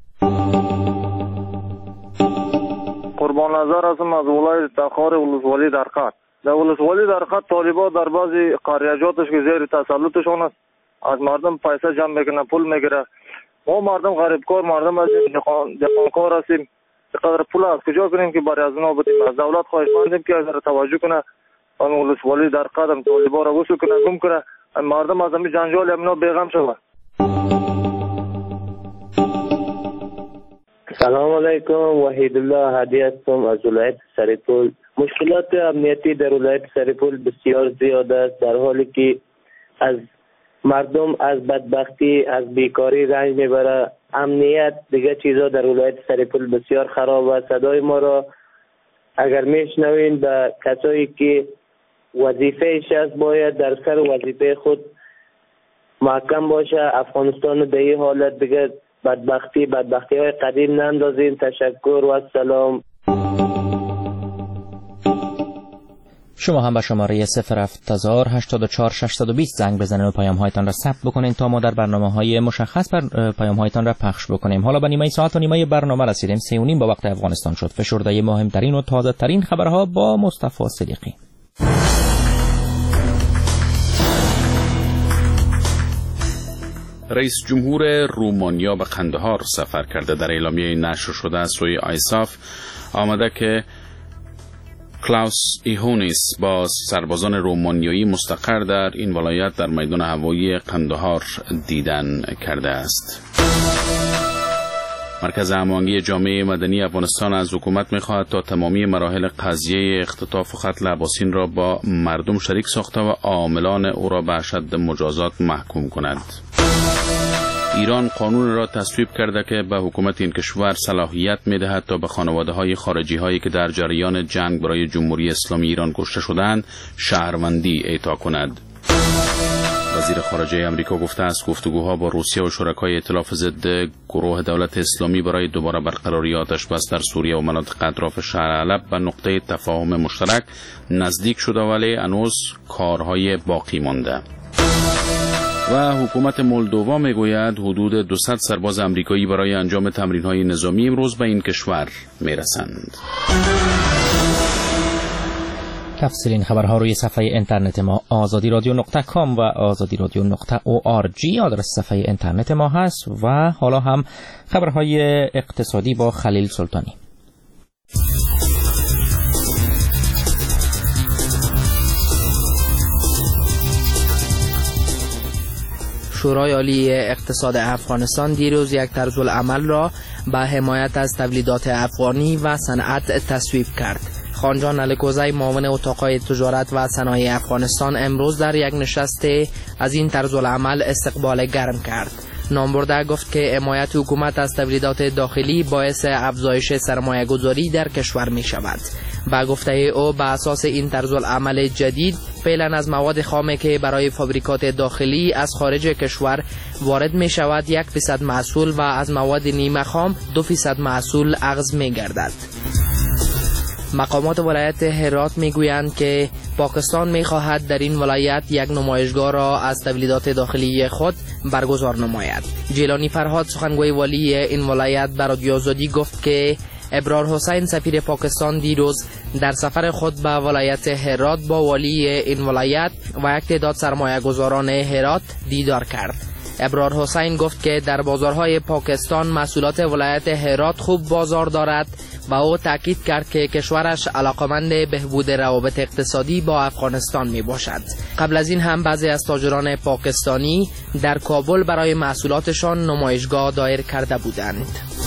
قربان نظر هستم از ولایت تخار ولسوالی درقد. در ولسوالی درقد طالبان در بعضی قریجاتش که زیر تسلطشون است از مردم پیسه جمع میکنه، پول میگیره. ما مردم غریبکار مردم هستیم، دهقانکار هستیم، چقدر پول از کجا کنیم که برای از اونا بدیم؟ از دولت خواهش می‌کنیم که از توجه کنه آن ولسوالی در قدم طالبان را وسو کنه گم کنه مردم از همین جنجال امنا بیغم شود. سلام علیکم، وحید الله هادی هستم از ولایت سرپل. مشکلات امنیتی در ولایت سرپل بسیار زیاد است، در حالی که از مردم از بدبختی از بیکاری رنج میبره. امنیت دیگه چیزا در ولایت سرپل بسیار خراب است. صدای ما را اگر میشنوین به کسایی که وظیفه‌اش است باید در سر وظیفه خود محکم باشه. افغانستان به این حالت دیگه بدبختی بدبختی های قدیم نندازین. تشکر و سلام. شما هم به شماره صفر هفت هزار هشتاد و چهار ششصد و بیست زنگ بزنید و پیام هایتان را ثبت بکنید تا ما در برنامه های مشخص بر پیام هایتان را پخش بکنیم. حالا به نیمه ساعت و نیمه برنامه رسیدیم. سه و نیم با وقت افغانستان شد. فشرده مهمترین و تازه ترین خبرها با مصطفی صدیقی. رئیس جمهور رومانیا به قندهار سفر کرده. در اعلامیه نشر شده از سوی آیساف آمده که کلاوس ایهونیس با سربازان رومانیایی مستقر در این ولایت در میدان هوایی قندهار دیدن کرده است. مرکز هماهنگی جامعه مدنی افغانستان از حکومت می‌خواهد تا تمامی مراحل قضیه اختطاف و قتل عباسین را با مردم شریک ساخته و عاملان او را به اشد مجازات محکوم کند. ایران قانون را تصویب کرده که به حکومت این کشور صلاحیت می‌دهد تا به خانواده‌های خارجی‌هایی که در جریان جنگ برای جمهوری اسلامی ایران کشته شدند شهروندی اعطا کند. وزیر خارجه آمریکا گفته است گفتگوها با روسیه و شرکای ائتلاف ضد گروه دولت اسلامی برای دوباره برقراری آتش بس در سوریه و مناطق اطراف شهر حلب به نقطه تفاهم مشترک نزدیک شده، ولی هنوز کارهای باقی مانده. و حکومت مولدووا میگوید حدود دویست سرباز آمریکایی برای انجام تمرین‌های نظامی امروز به این کشور میرسند. تفصیل این خبرها روی صفحه اینترنت ما آزادی رادیو نقطه کام و آزادی رادیو نقطه او آر جی آدرس صفحه اینترنت ما هست. و حالا هم خبرهای اقتصادی با خلیل سلطانی. شورای عالی اقتصاد افغانستان دیروز یک طرزالعمل را به حمایت از تولیدات افغانی و صنعت تصویب کرد. خانجان الکوزی معاون اتاقهای تجارت و صنایع افغانستان امروز در یک نشست از این طرزالعمل استقبال گرم کرد. نامبرده گفت که حمایت حکومت از تولیدات داخلی باعث افزایش سرمایه گذاری در کشور می شود. با گفته او به اساس این طرزالعمل جدید فعلا از مواد خام که برای فابریکات داخلی از خارج کشور وارد می شود یک فیصد محصول و از مواد نیمه خام دو فیصد محصول اخذ می گردد. مقامات ولایت هرات می گویند که پاکستان می خواهد در این ولایت یک نمایشگاه را از تولیدات داخلی خود برگزار نماید. جیلانی فرهاد سخنگوی والی این ولایت به رادیو آزادی گفت که ابرار حسین سفیر پاکستان دیروز در سفر خود به ولایت هرات با والی این ولایت و یک تعداد سرمایه گذاران هرات دیدار کرد. ابرار حسین گفت که در بازارهای پاکستان محصولات ولایت هرات خوب بازار دارد و او تاکید کرد که کشورش علاقمند بهبود روابط اقتصادی با افغانستان می باشد. قبل از این هم بعضی از تاجران پاکستانی در کابل برای محصولاتشان نمایشگاه دایر کرده بودند.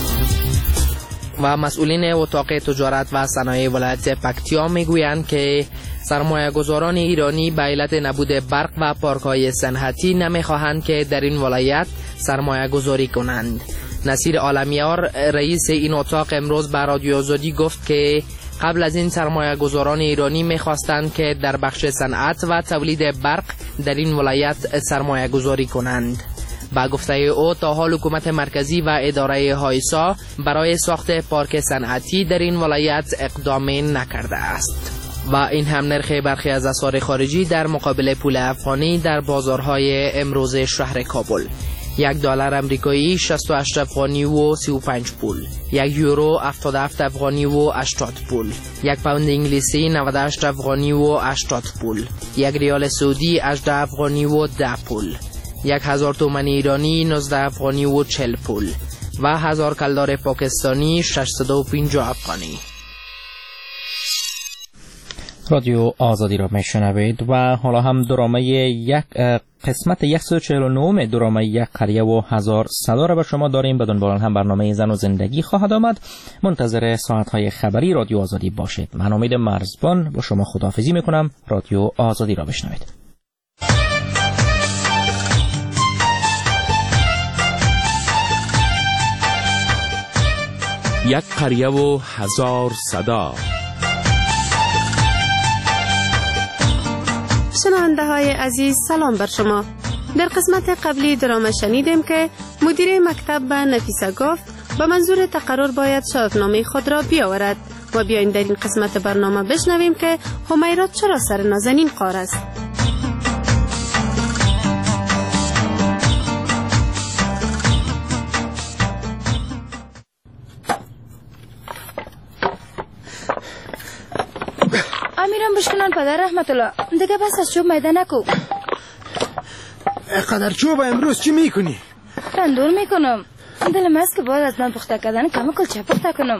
و مسئولین اتاق تجارت و صنایع ولایت پکتیا می گویند که سرمایه گذاران ایرانی به علت نبود برق و پارک‌های صنعتی نمی خواهند که در این ولایت سرمایه گذاری کنند. نصیر عالمیار رئیس این اتاق امروز به رادیو آزادی گفت که قبل از این سرمایه گذاران ایرانی می خواستند که در بخش صنعت و تولید برق در این ولایت سرمایه گذاری کنند. با گفته او تا حال حکومت مرکزی و اداره هایسا برای ساخت پارک صنعتی در این ولایت اقدام نکرده است. و این هم نرخ برخی از اسعار خارجی در مقابل پول افغانی در بازارهای امروز شهر کابل. یک دلار امریکایی شصت و هشت افغانی و سی و پنج پول، یک یورو هفتاد و هفت افغانی و هشتاد پول، یک پوند انگلیسی نود و هشت افغانی و هشتاد پول، یک ریال سعودی هجده افغانی و ده پول، یک هزار تومان ایرانی نوزده افغانی و چهل پول و هزار کلدار پاکستانی ششصد و پنجاه افغانی. رادیو آزادی را میشنوید و حالا هم درامه یک قسمت صد و چهل و نه درامه یک قریه و هزار صدا را به شما داریم. بدون باران هم برنامه زن و زندگی خواهد آمد. منتظر ساعتهای خبری رادیو آزادی باشید. من امید مرزبان با شما خداحافظی میکنم. رادیو آزادی را بشنوید. یک قریه و هزار صدا. شنونده های عزیز سلام بر شما. در قسمت قبلی درامه شنیدیم که مدیر مکتب به نفیسه گفت به منظور تقرر باید شاگردنامه خود را بیاورد و بیاین در این قسمت برنامه بشنویم که همیرا چرا سر نازنین قار است. امیرم بشکنان پدر رحمت الله دیگه بس از چوب میده نکو. قدر چوب امروز چی میکنی؟ تندور میکنم. دلم است که باید از من پخته کردن کم کلچه پخته کنم.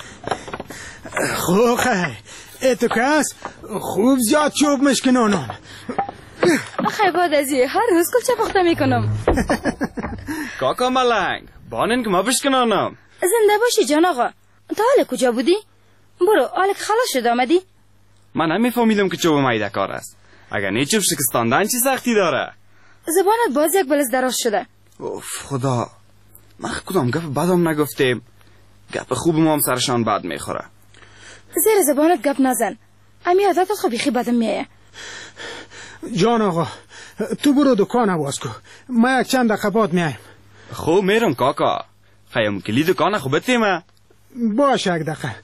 خوب خیلی ایتو کس خوب زیاد چوب مشکنانم. خیلی باید ازی هر روز کلچه پخته میکنم. کاکا ملنگ بانن که ما بشکنانم. زنده باشی جان آقا. تا حال کجا بودی؟ برو حال که خلاص شد آمدی؟ من هم میفهمیدم که چوب میده کار است. اگر نه چوب شکستاندن چی سختی داره؟ زبانت باز یک بلز دراز شده. اوف خدا، من کدام گپ بدم نگفتیم. گپ خوب ما هم سرشان بد میخوره. زیر زبانت گپ نزن. امی عادت خو بیخی بدم میایه. جان آقا تو برو دکان آواز کو، ما یک چند دقیقه بعد میایم. خوب میرم کاکا. خیام کلی دکان خو بتیمه. باشه یک دقیقه.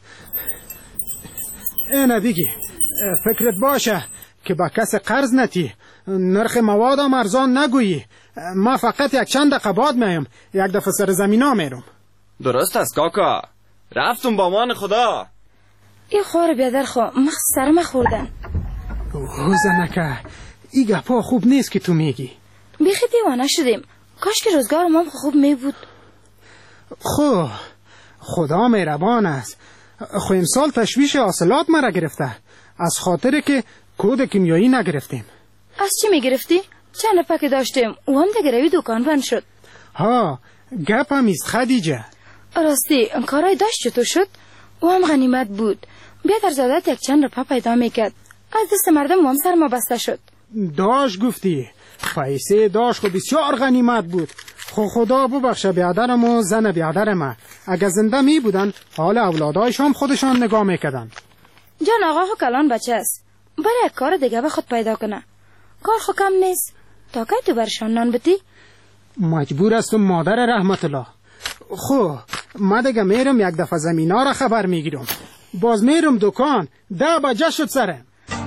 اینه بگی فکرت باشه که با کس قرض نتی، نرخ مواد هم ارزان نگویی. ما فقط یک چند دقیقه بعد میام، یک دفعه سر زمینا میرم. درست است کاکا، رفتم با امان خدا. این خوار بیادر خو مخ سرم خوردن. زنکه این گپا خوب نیست که تو میگی. بیخی دیوانه شدیم. کاش که روزگار ما خوب می بود. خو خدا مهربان است. خو امسال تشویش حاصلات مرا گرفته، از خاطر که کود کیمیایی نگرفتیم. از چی میگرفتی؟ چند پاک داشتیم او هم دیگه روی دکان بند شد. ها گپ هم است خدیجه. راستی کارای داشت چطور شد؟ او هم غنیمت بود. بیادر زادت یک چند رپا پیدا میکرد، از دست مردم هم سر ما بسته شد. داش گفتی پیسه داش خو بسیار غنیمت بود. خو خدا ببخشه بیادرم و زن بیادرم، اگر زنده می بودن حال اولادایش هم خودشان نگاه میکردن. جان آقا خو کلان بچه است، برای یک کار دیگه به خود پیدا کنه. کار خو کم نیست. تا که تو برشان نان بتی؟ مجبور استم مادر رحمت الله. خو ما دیگه میرم یک دفعه زمینا را خبر میگیرم، باز میرم دکان. ده بجه شد سرم.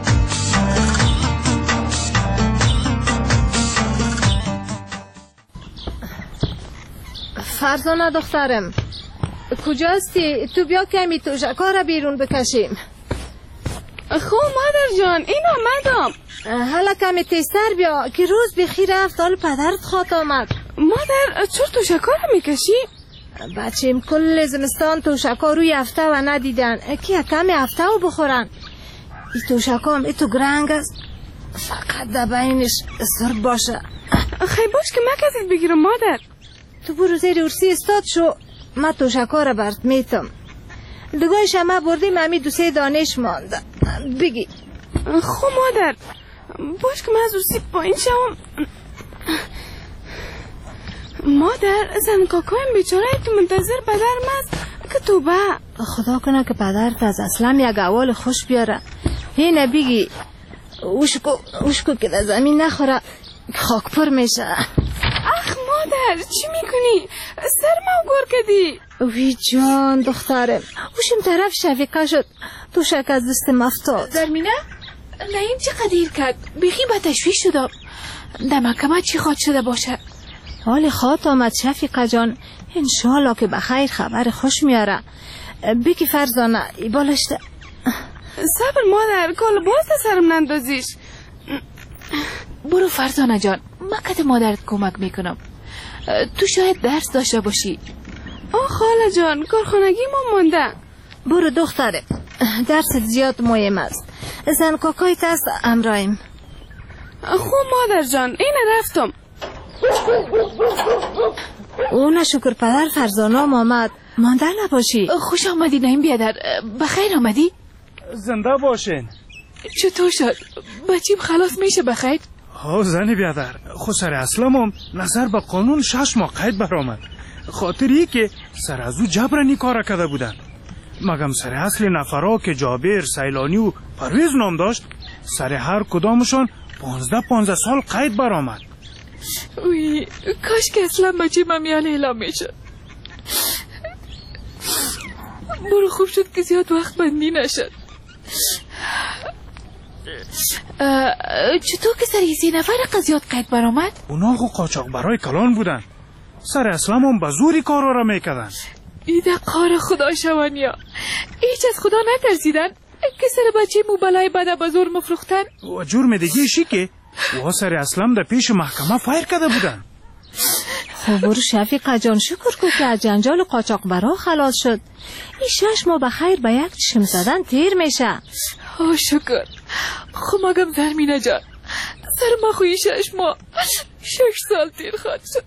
فرزانه دخترم کجاستی؟ تو بیا کمی توشکا را بیرون بکشیم. خب مادر جان این آمدم. حالا کمی تیزتر بیا که روز بخیر رفت حال پدرت خواد آمد. مادر چور توشکا را میکشی؟ بچیم کل زمستان توشکا روی هفته و ندیدن که کمی هفته و بخورن. این توشکا هم ایتو گرنگ است، فقط در بینش سرد باشه. خیلی باش که من کسید بگیرم مادر. تو برو زیر ارسی استاد شو، ما توشکا را برد میتم. دگاه شما بردیم همی دو سه دانش مانده. بگی. خب مادر باش که من از ارسی پایین شوم. مادر زن کاکایم بیچاره که منتظر پدرم است که تو با خدا کنه که پدرت از اصلا یک اول خوش بیاره. اینه بگی اوشکو اوشکو که در زمین نخوره خاک پر میشه. اخ مادر چی میکنی؟ سرمو گور کدی. وی جان دخترم اوشم طرف شفیقه شد، تو شک از دست مفتاد. زرمینه نه این چی قدیر کرد؟ بیخی با تشویش شده. در محکمه چی خواد شده باشه؟ حال خواد آمد شفیقه جان، انشالله که بخیر خبر خوش میاره. بگی فرزانه ای بالشته. صبر مادر کال باز سرم نندازیش. برو فرزانه جان من کت مادرت کمک میکنم. تو شاید درس داشته باشی. آه خاله جان کارخانگی ما مانده. برو دختره، درست زیاد مهم است. زن کاکایت است امرایم. خب مادر جان این رفتم. او نشکر پدر فرزانام آمد. مانده نباشی. خوش آمدی نایم بیادر. بخیر آمدی؟ زنده باشین. چطور شد؟ بچیم خلاص میشه بخیر؟ ها زن بیادر، خود سر اسلامم نظر به قانون شش ماه قید برآمد. خاطری که سر از او جبرانی کار کرده بودن. مگم سر اصل نفرها که جابر، سیلانی و پرویز نام داشت، سر هر کدامشان پانزده پانزده سال قید برآمد. وی کاش که اصلا بچه ممیان اعلام میشد. برو خوب شد که زیاد وقت بندی نشد. چطور که سر یه نفر قضیات قید برآمد؟ اونا خو قاچاق برای کلان بودن. سر اسلام هم به زوری کارا را میکردن. ایده قار خدا شوانیا. هیچ از خدا نترسیدن که سر بچه مو بلای بده بزرگ مفروختن. و جرم دیگه شی که و سر اسلام در پیش محکمه فایر کرده بودن. خب برو شفیقه جان شکر کو که از جنجال قاچاق برا خلاص شد. این شش ماه بخیر به یک چشم زدن تیر میشه. آه شکر. خب مگم زرمینه جان سر ما خوی شش ماه شش سال تیر خواهد شد.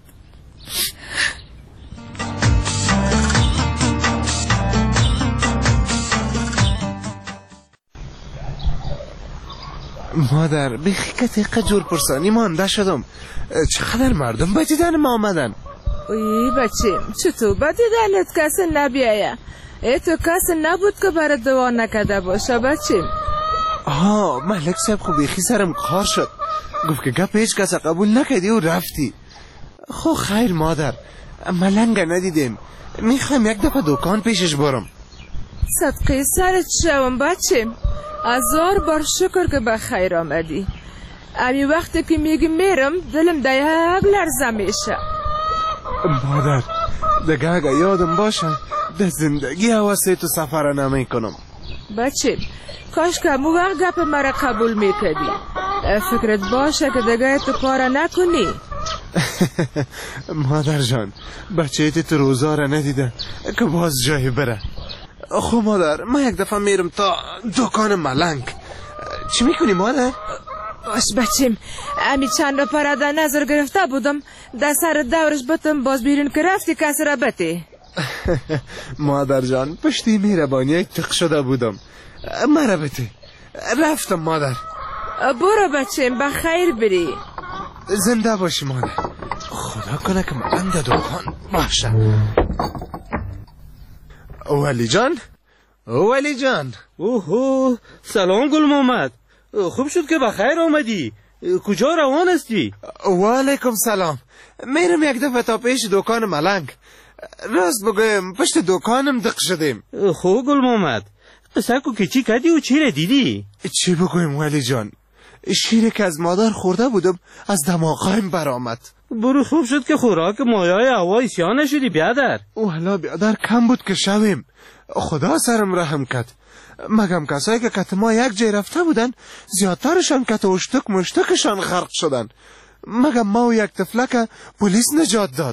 مادر بخیکت ایقه جور پرسانی مانده شدم. چقدر مردم به دیدن ما آمدن. اوی بچیم چطور به دیدنت کسی نبیایه؟ ای تو کسی نبود که برای دوا نکده باشه بچیم. آها ملک صاحب خو بیخی سرم قار شد. گفت که گپ هیچ کسی قبول نکدی و رفتی. خو خیر مادر ملنگه ندیدیم. میخوایم یک دفعه دکان پیشش برم. صدقی سرت شوم بچیم. هزار بار شکر که به خیر آمدی. امی وقتی که میگی میرم دلم ده یک لرزه میشه. مادر دیگه اگه یادم باشه ده زندگی حواسه تو سفر نمی کنم. بچه کاش که مو وقت گپ مرا قبول میکدی. فکرت باشه که دیگه تو کار نکنی. مادر جان بچه تو روزا را ندیده که باز جایی بره. خب مادر ما یک دفعه میرم تا دکان ملنگ. چی میکنی مادر؟ باش بچیم امی چند پره در نظر گرفته بودم در سر دورش بتم باز بیرون که رفتی کسی را بتی. مادر جان پشتی میربانی یک تق شده بودم. مرا بتی رفتم مادر. برو بچیم بخیر بری. زنده باشی مادر. خدا کنه که ملنگ در دکان باشه. ولی جان ولی جان اوهو سلام گل محمد. خوب شد که بخیر آمدی. کجا روان هستی؟ و علیکم سلام. میرم یک دفعه تا پیش دکان ملنگ. راست بگویم پشت دکانم دق شدیم. خوب گل محمد قصه کو که چی کردی و چی را دیدی؟ چی بگویم ولی جان شیری که از مادر خورده بودم از دماغایم برآمد. برو خوب شد که خوراک مایای هوا اسیان نشدی بیادر. والا بیادر کم بود که شویم. خدا سرم رحم کرد. مگم کسایی که کت ما یک جای رفته بودن زیادترشان کت اشتک مشتکشان غرق شدن. مگم ما و یک تفلک پلیس نجات داد.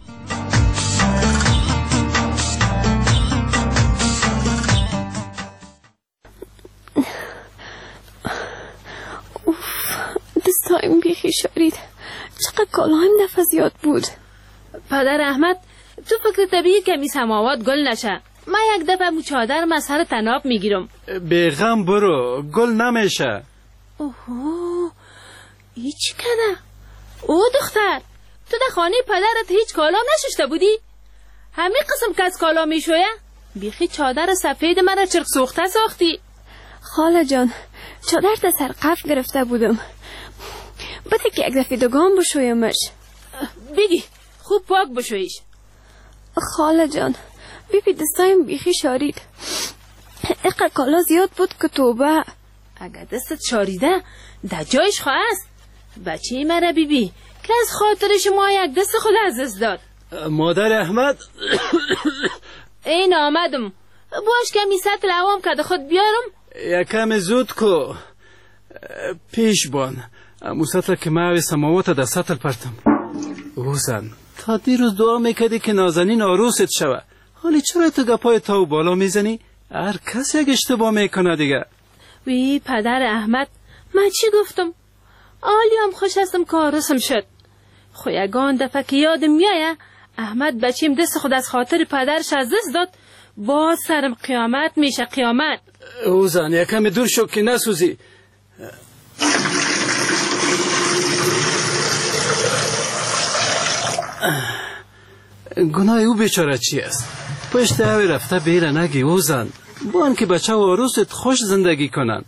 اوف دستایم بیخی شارید. چقدر کالایم دفعه زیاد بود. پدر احمد تو فکر طبیعی کمی سماوات گل نشه. من یک دفعه مو چادرم از سر تناب میگیرم. بیغم برو گل نمیشه. اوهو ای چی کنه؟ او دختر تو در خانه پدرت هیچ کالا نششته بودی؟ همین قسم که از کالا میشویه؟ بیخی چادر سفید مرا چرک سوخته ساختی. خاله جان چادر در سر قف گرفته بودم. بده که یک دفعه دوگان بشویمش. بگی خوب پاک بشویش. خاله جان بیبی دستایم بیخی شارید. اقا کالا زیاد بود که توبه. اگر دستت شاریده در جایش خواست. بچه مرا بیبی که از خاطر شما یک دست خود عزیز داد. مادر احمد این آمدم. باش کمی سطل عوام که خود بیارم. یکم زود کو پیش بان. امو سطل که معوی سماوات در سطل پرتم. او زن تا دیروز دعا میکردی که نازنین آروست شوه. حالی چرا تو گپای تاو بالا میزنی؟ هر کس یک اشتباه میکنه دیگه. وی پدر احمد، من چی گفتم؟ آلی هم خوش هستم که عروسم شد. خو یگان دفعه که یادم میایه احمد بچیم دست خود از خاطر پدرش از دست داد، باز سرم قیامت میشه قیامت. او زن یکم دور شو که نسوزی. گناه او بیچاره چی است؟ پشت اوی رفته بیره نگی او زن، بان که بچه و عروست خوش زندگی کنن.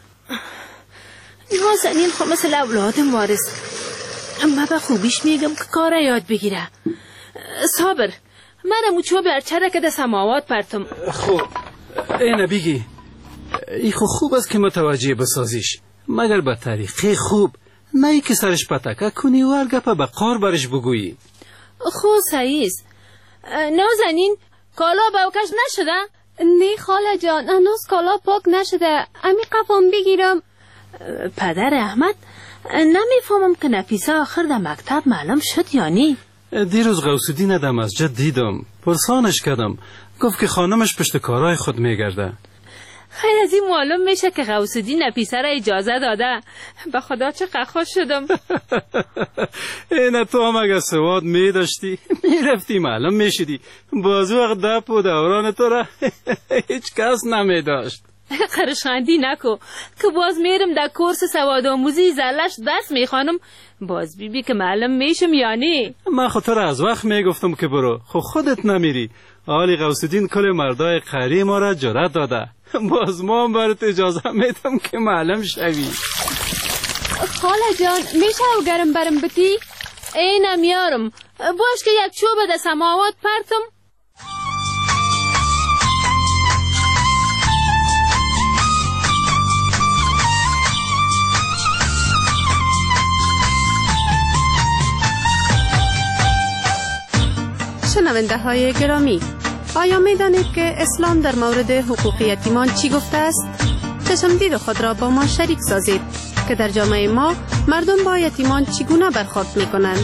نازنین خو مثل اولادم وارث، اما به خوبیش میگم که کار یاد بگیره. صابر، منم چوب ارچه که ده سماوات پرتم. خوب اینه بگی، ای خو خوب است که متوجه بسازیش، مگر به طریقه خوب، نه ای که سرش پتکه کنی و هر گپه به قار برش بگویی. خو سعیز، نازنین کالا باوکش نشده؟ نه خاله جان، هنوز کالا پاک نشده، امی قفام بگیرم. پدر احمد، نمیفهمم که نفیسه آخر در مکتب معلوم شد یا نی؟ دیروز غوثالدین در مسجد دیدم، پرسانش کردم، گفت که خانمش پشت کارهای خود میگرده. خیر از این معلوم میشه که غوثالدین نفیسه را اجازه داده. به خدا چه خوش شدم. اینه تو هم اگه سواد میداشتی میرفتی معلوم میشدی، باز وقت دپ و دوران تو را هیچ کس نمیداشت. قرشخندی نکو که باز میرم در کورس سواد آموزی زلش دست میخوانم، باز بی بی که معلم میشم یعنی. من خاطر از وقت میگفتم که برو، خب خودت نمیری. آلی غوثالدین کل مردای قری ما را جرأت داده، باز ما هم برات اجازه میدم که معلم شوی. خاله جان میشه او گرم برم بتی؟ اینم یارم، باش که یک چوب در سماوات پرتم. شنونده های گرامی، آیا می دانید که اسلام در مورد حقوق یتیمان چی گفته است؟ چشمدید خود را با ما شریک سازید که در جامعه ما مردم با یتیمان چگونه برخورد می کنند.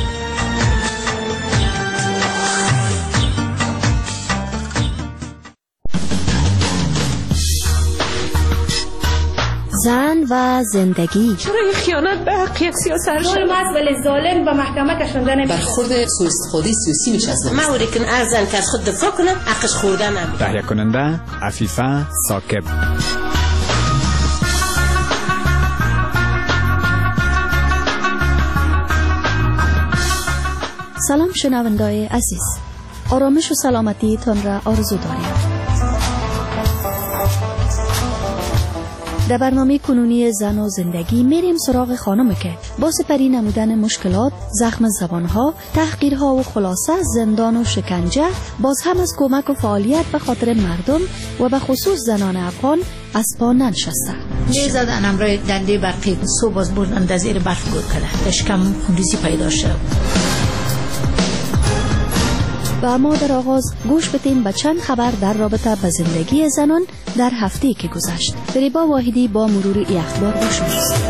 زن و زندگی. چرا خیانت به حق یک سیاست ظلم است ولی ظالم به محکمه کشنده نمیشه. برخورد سوء استفاده سیاسی میچسبه. ما اوری که ارزن که از خود دفاع کنه حقش خورده نمیشه. تهیه کننده عفیفه ثاقب. سلام شنوندای عزیز، آرامش و سلامتی تان را آرزو داریم. در برنامه کنونی زن و زندگی میریم سراغ خانم که با سپری نمودن مشکلات، زخم زبانها، تحقیرها و خلاصه زندان و شکنجه، باز هم از کمک و فعالیت به خاطر مردم و به خصوص زنان افغان از پا ننشسته. می زدن امرای دنده برقی صبح باز بردن در زیر برف گور کرده، اشکم خونریزی پیدا شد. و اما در آغاز گوش بدیم به چند خبر در رابطه با زندگی زنان در هفته‌ای که گذشت. فریبا واحدی با مرور ای اخبار با شماست.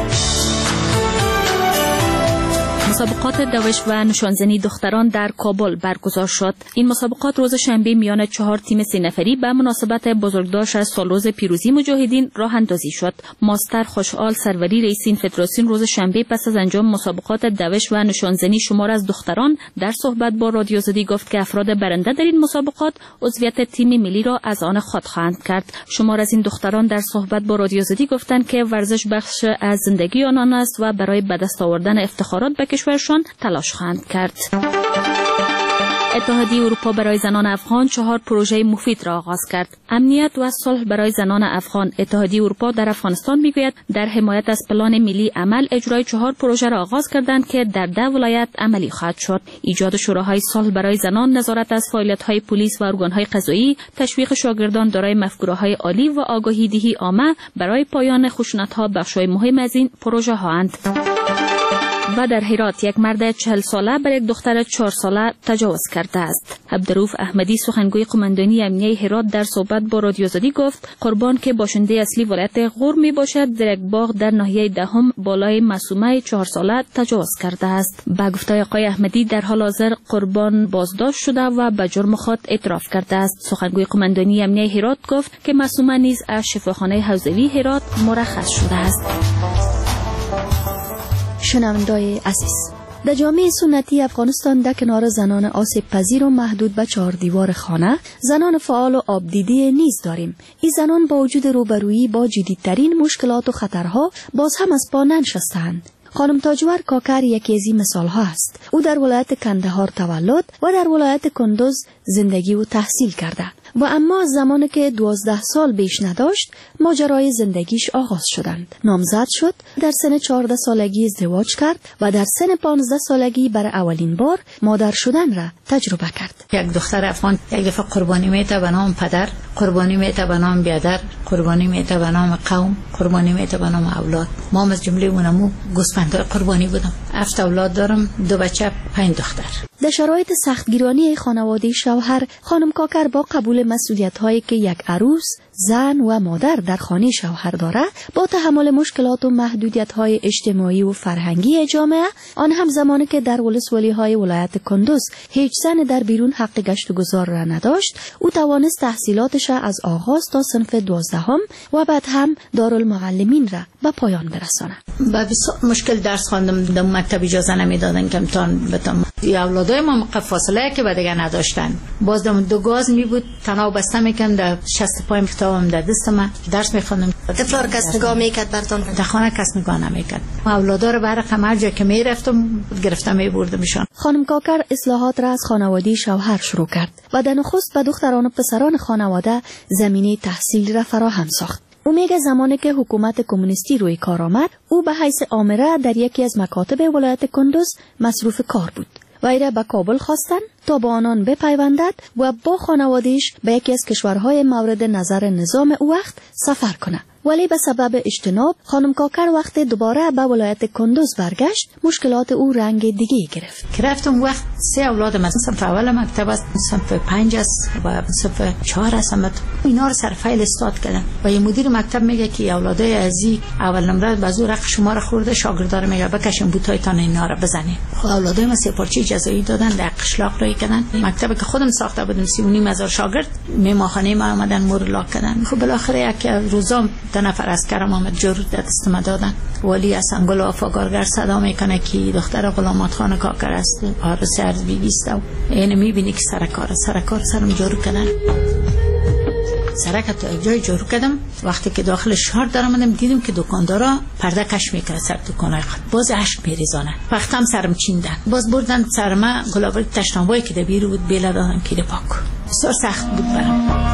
مسابقات دوش و نشانزنی دختران در کابل برگزار شد. این مسابقات روز شنبه میان چهار تیم سه نفری به مناسبت بزرگداشت از سالروز پیروزی مجاهدین راه اندازی شد. ماستر خوشحال سروری رئیس این فدراسیون روز شنبه پس از انجام مسابقات دوش و نشانزنی شمار از دختران در صحبت با رادیو آزادی گفت که افراد برنده در این مسابقات عضویت تیم ملی را از آن خود خواهند کرد. شمار از این دختران در صحبت با رادیو آزادی گفتند که ورزش بخش از زندگی آنان است و برای به دست آوردن افتخارات به کشورشان تلاش خواهند کرد. اتحادیه اروپا برای زنان افغان چهار پروژه مفید را آغاز کرد. امنیت و صلح برای زنان افغان. اتحادیه اروپا در افغانستان میگوید در حمایت از پلان ملی عمل اجرای چهار پروژه را آغاز کردند که در ده ولایت عملی خواهد شد. ایجاد شوراهای صلح برای زنان، نظارت از فعالیت‌های پلیس و ارگان‌های قضایی، تشویق شاگردان دارای مفکوره‌های عالی و آگاهی دهی عامه برای پایان خشونت‌ها بخش‌های مهم از این پروژه هاند. و در هرات یک مرد چهل ساله بر یک دختر چهار ساله تجاوز کرده است. عبدالرؤوف احمدی سخنگوی قماندانی امنیه هرات در صحبت با رادیو آزادی گفت قربان که باشنده اصلی ولایت غور می باشد در یک باغ در ناحیه دهم بالای معصومه چهار ساله تجاوز کرده است. با گفته آقای احمدی در حال حاضر قربان بازداشت شده و به جرم خود اعتراف کرده است. سخنگوی قماندانی امنیه هرات گفت که معصومه نیز از شفاخانه حوزوی هرات مرخص شده است. شنوندای عزیز، در جامعه سنتی افغانستان در کنار زنان آسیب پذیر و محدود به چهار دیوار خانه، زنان فعال و آبدیده نیز داریم. این زنان با وجود روبرویی با جدیدترین مشکلات و خطرها باز هم از پا ننشستند. خانم تاجور کاکر یکی از این مثال ها است. او در ولایت کندهار تولد و در ولایت کندوز زندگی و تحصیل کرده و اما زمانی که دوازده سال بیش نداشت ماجرای زندگیش آغاز شدند. نامزد شد، در سن چهارده سالگی ازدواج کرد و در سن پانزده سالگی برای اولین بار مادر شدن را تجربه کرد. یک دختر افغان یک دفعه قربانی میته به نام پدر، قربانی میته به نام بیادر، قربانی میته به نام قوم، قربانی میته به نام اولاد. ما از جمله اونمو گوسفندای قربانی بودم. هفت اولاد دارم، دو بچه، پنج دختر. در شرایط سختگیرانی خانواده شوهر، خانم کاکر با قبول مسئولیت‌هایی که یک عروس، زن و مادر در خانه شوهر داره، با تحمل مشکلات و محدودیت‌های اجتماعی و فرهنگی جامعه، آن هم زمانی که در ولسوالی‌های ولایت کندوز هیچ زن در بیرون حق گشت و گذار را نداشت، او توانست تحصیلاتش از آغاز تا صنف دوازدهم و بعد هم دارالمعلمین را به پایان برساند. با بسیار مشکل درس خواندم، در مکتب اجازه نمیدادن که امتحان بدم. یا اولادای ما موقع فاصله که به دیگه نداشتن، باز دم دو گاز می بود، تناب بسته میکردم، در شست پایم کتابم در دست من درس میخوندم. طفلار کس نگاه میکرد براتون؟ در خانه کس نگاه نمیکرد. اولادا رو برای هر جا که میرفتم گرفتم میبردمشان. خانم کاکر اصلاحات را از خانواده شوهر شروع کرد و در نخست به دختران و پسران خانواده زمینه تحصیل را فراهم ساخت. او میگه زمانی که حکومت کمونیستی روی کار آمد، او به حیث آمره در یکی از مکاتب ولایت کندوز مصروف کار بود. وی را به کابل خواستند تا با آنان بپیوندد و با خانواده‌اش به یکی از کشورهای مورد نظر نظام او وقت سفر کنه. ولی به سبب اجتناب خانم کاکر وقت دوباره به ولایت کندوز برگشت، مشکلات او رنگ دیگه گرفت. که رفتم وقت سه اولادم از صنف اول مکتب است، صنف پنج است و صنف چهار است. اینا رو سر فایل استاد کردن و یه مدیر مکتب میگه که اولادای ازی اول نمره بازو رق شما رو خورده، شاگردار میگه بکشین بوتایتان اینا رو بزنین. خب اولادای ما سه پارچه جزایی دادن، در قشلاق روی کردن. مکتبی که خودم ساخته بودم سی و نیم هزار شاگرد میماخانه ما اومدن مورلاک کردن. خب بالاخره یک روزام دو نفر از کرم آمد جور دست ما دادن. ولی از انگل آفاگارگر صدا میکنه که دختر غلامات خان کاکر است، عروس ارز بیست و این میبینی که سرکار سرکار سرم جارو کردن. سرکت تا جای جارو کردم. وقتی که داخل شهر درآمدم دیدم که دکاندارا پرده کش میکنه سر دکانای خود، باز اشک میریزانه. وقتم سرم چیندن، باز بردن سرما گلابل تشنابایی که دبیر بود بیل دادن کیره پاک. بسیار سخت بود برام.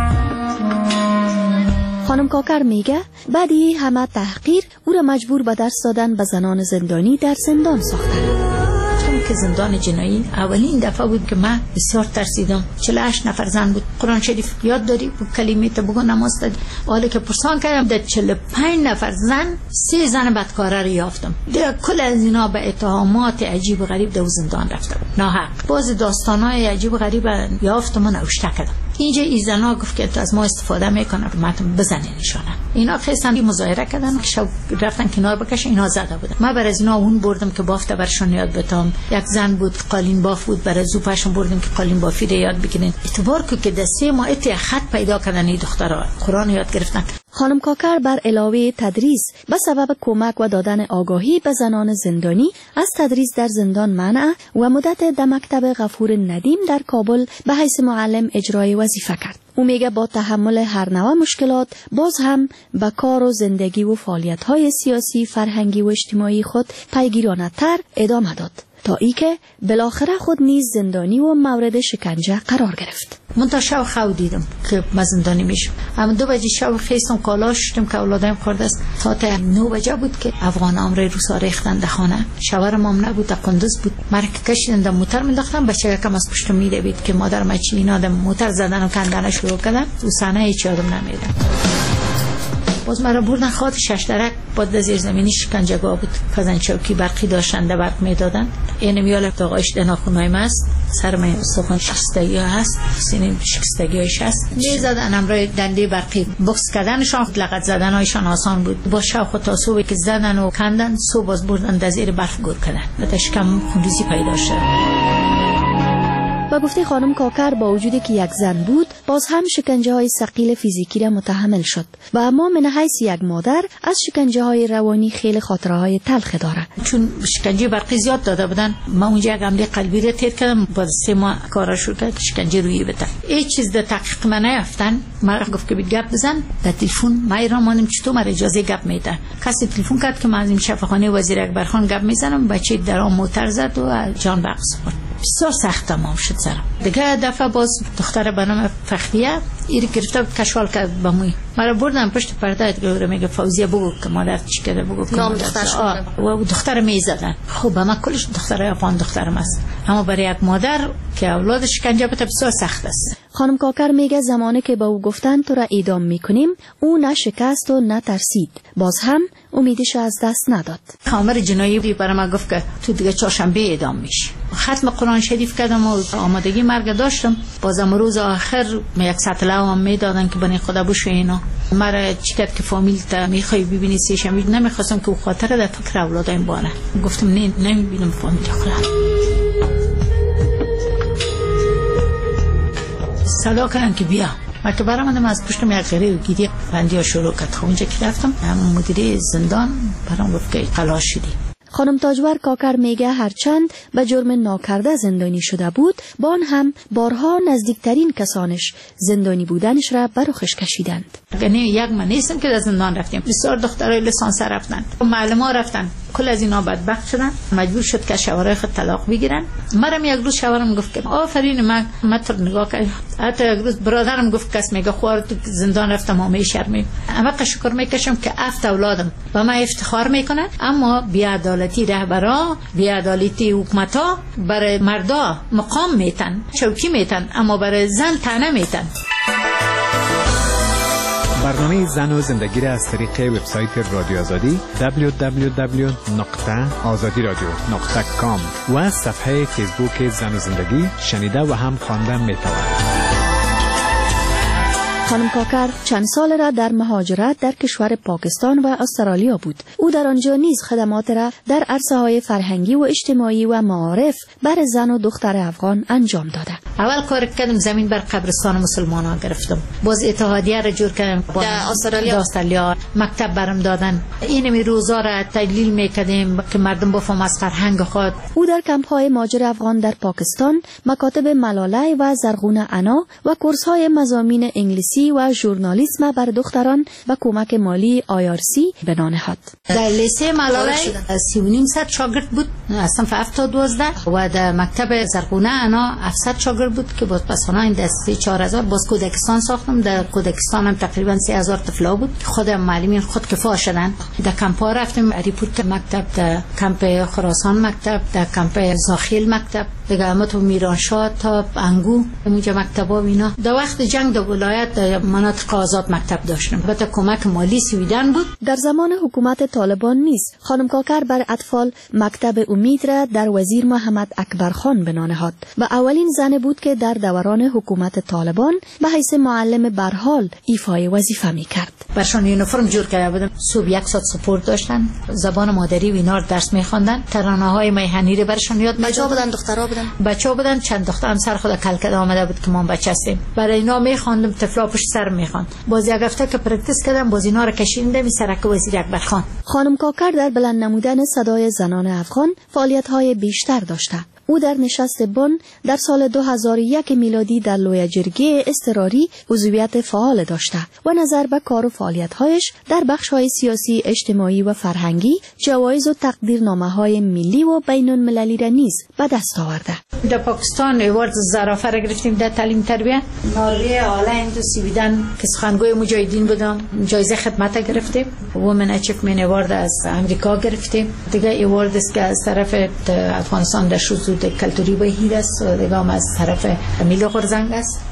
خانم کاکر میگه بعدی همه تحقیر او را مجبور به درس دادن به زنان زندانی در زندان ساختند. که زندان جنایی اولین دفعه بود که من بسیار ترسیدم. چهل و هشت نفر زن بود. قرآن شریف یاد داری کلمه تا بگو نماز دادی. حالا که پرسان کردم در چهل و پنج نفر زن سه زن بدکاره رو یافتم. در کل از اینا به اتهامات عجیب و غریب در زندان رفتم ناحق. باز داستانای عجیب و غریب یافتم و نوشته کردم. اینجا این زنا گفت که تو از ما استفاده میکنه ماتم بزنینشون. اینا خیلی مظاهره کردن که شب رفتن کنار بکشن، اینا زده بودن. من بر از اینا اون بردم که بافته برشون یاد بتام. یک زن بود قالین باف بود، برای زوپاشون بردم که قالین بافی رو یاد بکنن. اعتبار که دسته ما ات خط پیدا کردن این دخترها قرآن یاد گرفتن. خانم کاکر بر علاوه تدریس به سبب کمک و دادن آگاهی به زنان زندانی از تدریس در زندان منع و مدت در مکتب غفور ندیم در کابل به حیث معلم اجرای وظیفه کرد. او میگه با تحمل هر نوع مشکلات باز هم به کار و زندگی و فعالیت‌های سیاسی، فرهنگی و اجتماعی خود پیگیرانه تر ادامه داد تا ای که بالاخره خود نیز زندانی و مورد شکنجه قرار گرفت. من تا شب خو دیدم که من زندانی میشم. اما دو بجه شب خیستم کالا شدم که اولادم خورده است. تا تا نو بجه بود که افغان امر روسا ریختن در خانه. شوهرم هم نبود، در کندوز بود. مرک کشیدن در موتر مینداختن، بچه کم از پشت میدوید که مادر مچی اینا در موتر زدن و کندن شروع کردن. او صحنه هیچ یادم نمیاد. باز مرا بردن خاط شش درک با زیر زمینی شکنجهگاه بود. کازن چوکی برقی داشتن در برق میدادن. این میال آقایش دناخونایم است، سر من سخن شکستگی هست، سینه شکستگیش هست. میزدن امرای دنده برقی بوکس کردنشان، لغت زدنهایشان آسان بود. با شوق و تاسوبی که زدن و کندن، صبح باز بردن در زیر برف گور کردن. تشکم خونریزی پیدا شد. و گفته خانم کاکر با وجودی که یک زن بود باز هم شکنجه های ثقیل فیزیکی را متحمل شد و اما من حیث یک مادر از شکنجه های روانی خیلی خاطره های تلخ داره. چون شکنجه برقی زیاد داده بودن، من اونجا یک عملی قلبی را تیر کردم، باز سه ماه کارا شروع کرد شکنجه رویی بده. هیچ چیز در تحقیق من نیافتن. من گفت که گپ بزن در تلفن، من را مانم چطور من اجازه گپ میده. کسی تلفن کرد که من از این شفاخانه وزیر اکبرخان گپ میزنم، بچه درام موتر زد و جان بخش برد. بسیار سخت تمام شد سرم. دیگه دفعه باز دختر به نام فخریه ایری گرفته بود کشوال کرد به موی مرا بردن پشت پرده. دیگه میگه فوزیه بگو که مادر چی کرده، بگو که نام دخترش و دختر میزدن. خب ما کلش دخترای افغان دخترم است، اما برای یک مادر که اولادش شکنجه بده بسیار سخت است. خانم کاکر میگه زمانی که با او گفتن تو را اعدام میکنیم او نه شکست و نه ترسید، باز هم امیدش از دست نداد. خامر جنایی برای ما گفت که تو دیگه چهارشنبه اعدام میشی. ختم قرآن شریف کردم و آمادگی مرگ داشتم. بازم روز آخر یک سطل هم میدادن که بنی خدا بشو اینا. مرا چیکت که فامیل تا میخوای ببینی سه شنبه، نمیخواستم که او خاطر در فکر اولادایم بانه. گفتم نه نمیبینم فامیل خودم. صدا کردن که بیا. من که برامدم از پشتم یک غیره و گیری بندی ها شروع کرد. اونجا که رفتم مدیره زندان برام گفت که خلاص شدی. خانم تاجور کاکر میگه هرچند به جرم ناکرده زندانی شده بود، با آن هم بارها نزدیکترین کسانش زندانی بودنش را برخش کشیدند. یعنی یک من نیستم که در زندان رفتیم، بسیار دخترای لیسانس رفتن، معلم ها رفتن، کل از اینا بدبخت شدن، مجبور شد که شوهرای خود طلاق بگیرن. مرا یک روز شوهرم گفت که آفرین من متر نگاه کرد. حتی یک روز برادرم گفت کس میگه خوار تو زندان رفتم ما میشرمیم. اما شکر میکشم که افت اولادم با من افتخار میکنن، اما بی‌عدالتی رهبرا، بی‌عدالتی حکومتا برای مردا مقام میتن، چوکی میتن، اما برای زن طعنه میتن. برنامه زن و زندگی را از طریق وبسایت رادیو آزادی دبلیو دبلیو دبلیو نقطه آزادی رادیو نقطه کام و صفحه فیسبوک زن و زندگی شنیده و هم خواندن میتوانید. خانم کاکر چند سال را در مهاجرت در کشور پاکستان و استرالیا بود. او در آنجا نیز خدمات را در عرصه‌های فرهنگی و اجتماعی و معارف بر زن و دختر افغان انجام داده. اول کار کردم زمین بر قبرستان مسلمانان گرفتم. باز اتحادیه را جور کردم در استرالیا. استرالیا مکتب برام دادن. اینمی روزا را تدلیل میکردیم که مردم بفهمن از فرهنگ خود. او در کمپ‌های مهاجر افغان در پاکستان مکاتب ملاله و زرغون انا و کورس‌های مضامین انگلیسی و ژورنالیسم بر دختران با کمک مالی آی آر سی بنا نهاد. در لیسه ملاله سی و نیم صد شاگرد بود از صنف هفت تا دوازده و در مکتب زرغونه انا هفتصد شاگرد بود که باز پس انا این دسته چهار هزار. باز کودکستان ساختم. در کودکستان هم تقریبا سه هزار طفل بود. خود معلمین خود کفا شدن. در کمپ‌ها رفتیم، ریپورت مکتب، در کمپ خراسان مکتب، در کمپ زاخیل مکتب، دیگه همه تو میرانشاه تا انگو اونجا مکتبا و اینا. در وقت جنگ در ولایت در مناطق آزاد مکتب داشتم. البته کمک مالی سویدن بود. در زمان حکومت طالبان نیز خانم کاکر بر اطفال مکتب امید را در وزیر محمد اکبرخان بنا نهاد و اولین زن بود که در دوران حکومت طالبان به حیث معلم برحال ایفای وظیفه می‌کرد. برشان یونیفرم جور کرده بودم. صبح یک ساعت سپورت داشتن، زبان مادری و اینا درس می‌خواندن، ترانه‌های میهنی رو برشان یاد بچه‌ها بودن، دخترها بودن. بچه‌ها بودن، چند دخترم سر خود کلکده آمده بود که ما بچه هستیم. برای اینا می‌خواندم، طفلا پشت سر می‌خواند. باز یک هفته که پرکتیس کردم، باز اینا رو کشیدم می سرک وزیر اکبرخان. خانم کاکر در بلند نمودن صدای زنان افغان فعالیت‌های بیشتر داشته. او در نشست بن در سال دو هزار و یک میلادی در لوی جرگه اضطراری عضویت فعال داشته و نظر به کار و فعالیت‌هایش در بخش‌های سیاسی، اجتماعی و فرهنگی جوایز و تقدیرنامه‌های ملی و بین‌المللی را نیز به دست آورده. در پاکستان اوارد زرافه را گرفتیم در تعلیم تربیت. ناروی آلند و سویدن که سخنگوی مجاهدین بودم جایزه خدمت گرفتیم. وومن اچیومنت اوارد از امریکا گرفتیم. دیگه اوارد است که از طرف افغانستان در شذور کلتوری بهیر است و دیگه هم از طرف میل غرزنگ است.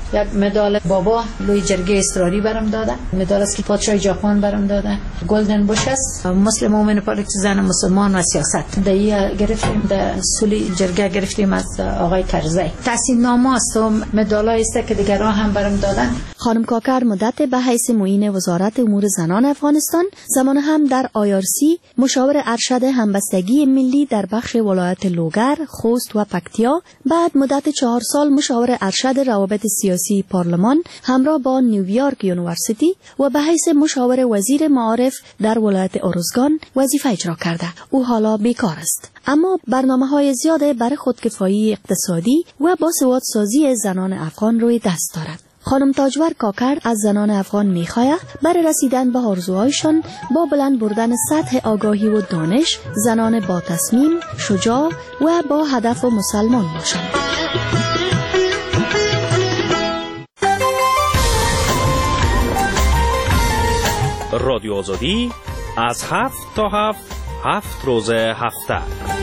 یک مدال بابا لوی جرگه اضطراری برام داده، مدال است که پادشاه ژاپن برام داده، گلدن بوش است، مسلم مومن پالیت زن مسلمان و سیاست. دایی گرفتیم در سولی جرگه گرفتیم از آقای کرزی. تحسین نامه است و مدالای است که دیگران هم برام دادن. خانم کاکر مدت به حیث معین وزارت امور زنان افغانستان، زمان هم در آی آر سی مشاور ارشد همبستگی ملی در بخش ولایت لوگر، خوست و پکتیا، بعد مدت چهار سال مشاور ارشد روابط سیاسی پارلمان همراه با نیویورک یونیورسیتی و به حیث مشاور وزیر معارف در ولایت اروزگان وظیفه اجرا کرده. او حالا بیکار است، اما برنامه‌های زیاده برای خودکفایی اقتصادی و باسوادسازی زنان افغان روی دست دارد. خانم تاجور کاکر از زنان افغان می‌خواهد برای رسیدن به آرزوهایشان با بلند بردن سطح آگاهی و دانش زنان با تصمیم، شجاع و با هدف و مسلمان باشند. رادیو آزادی از هفت تا هفت هفت روز هفته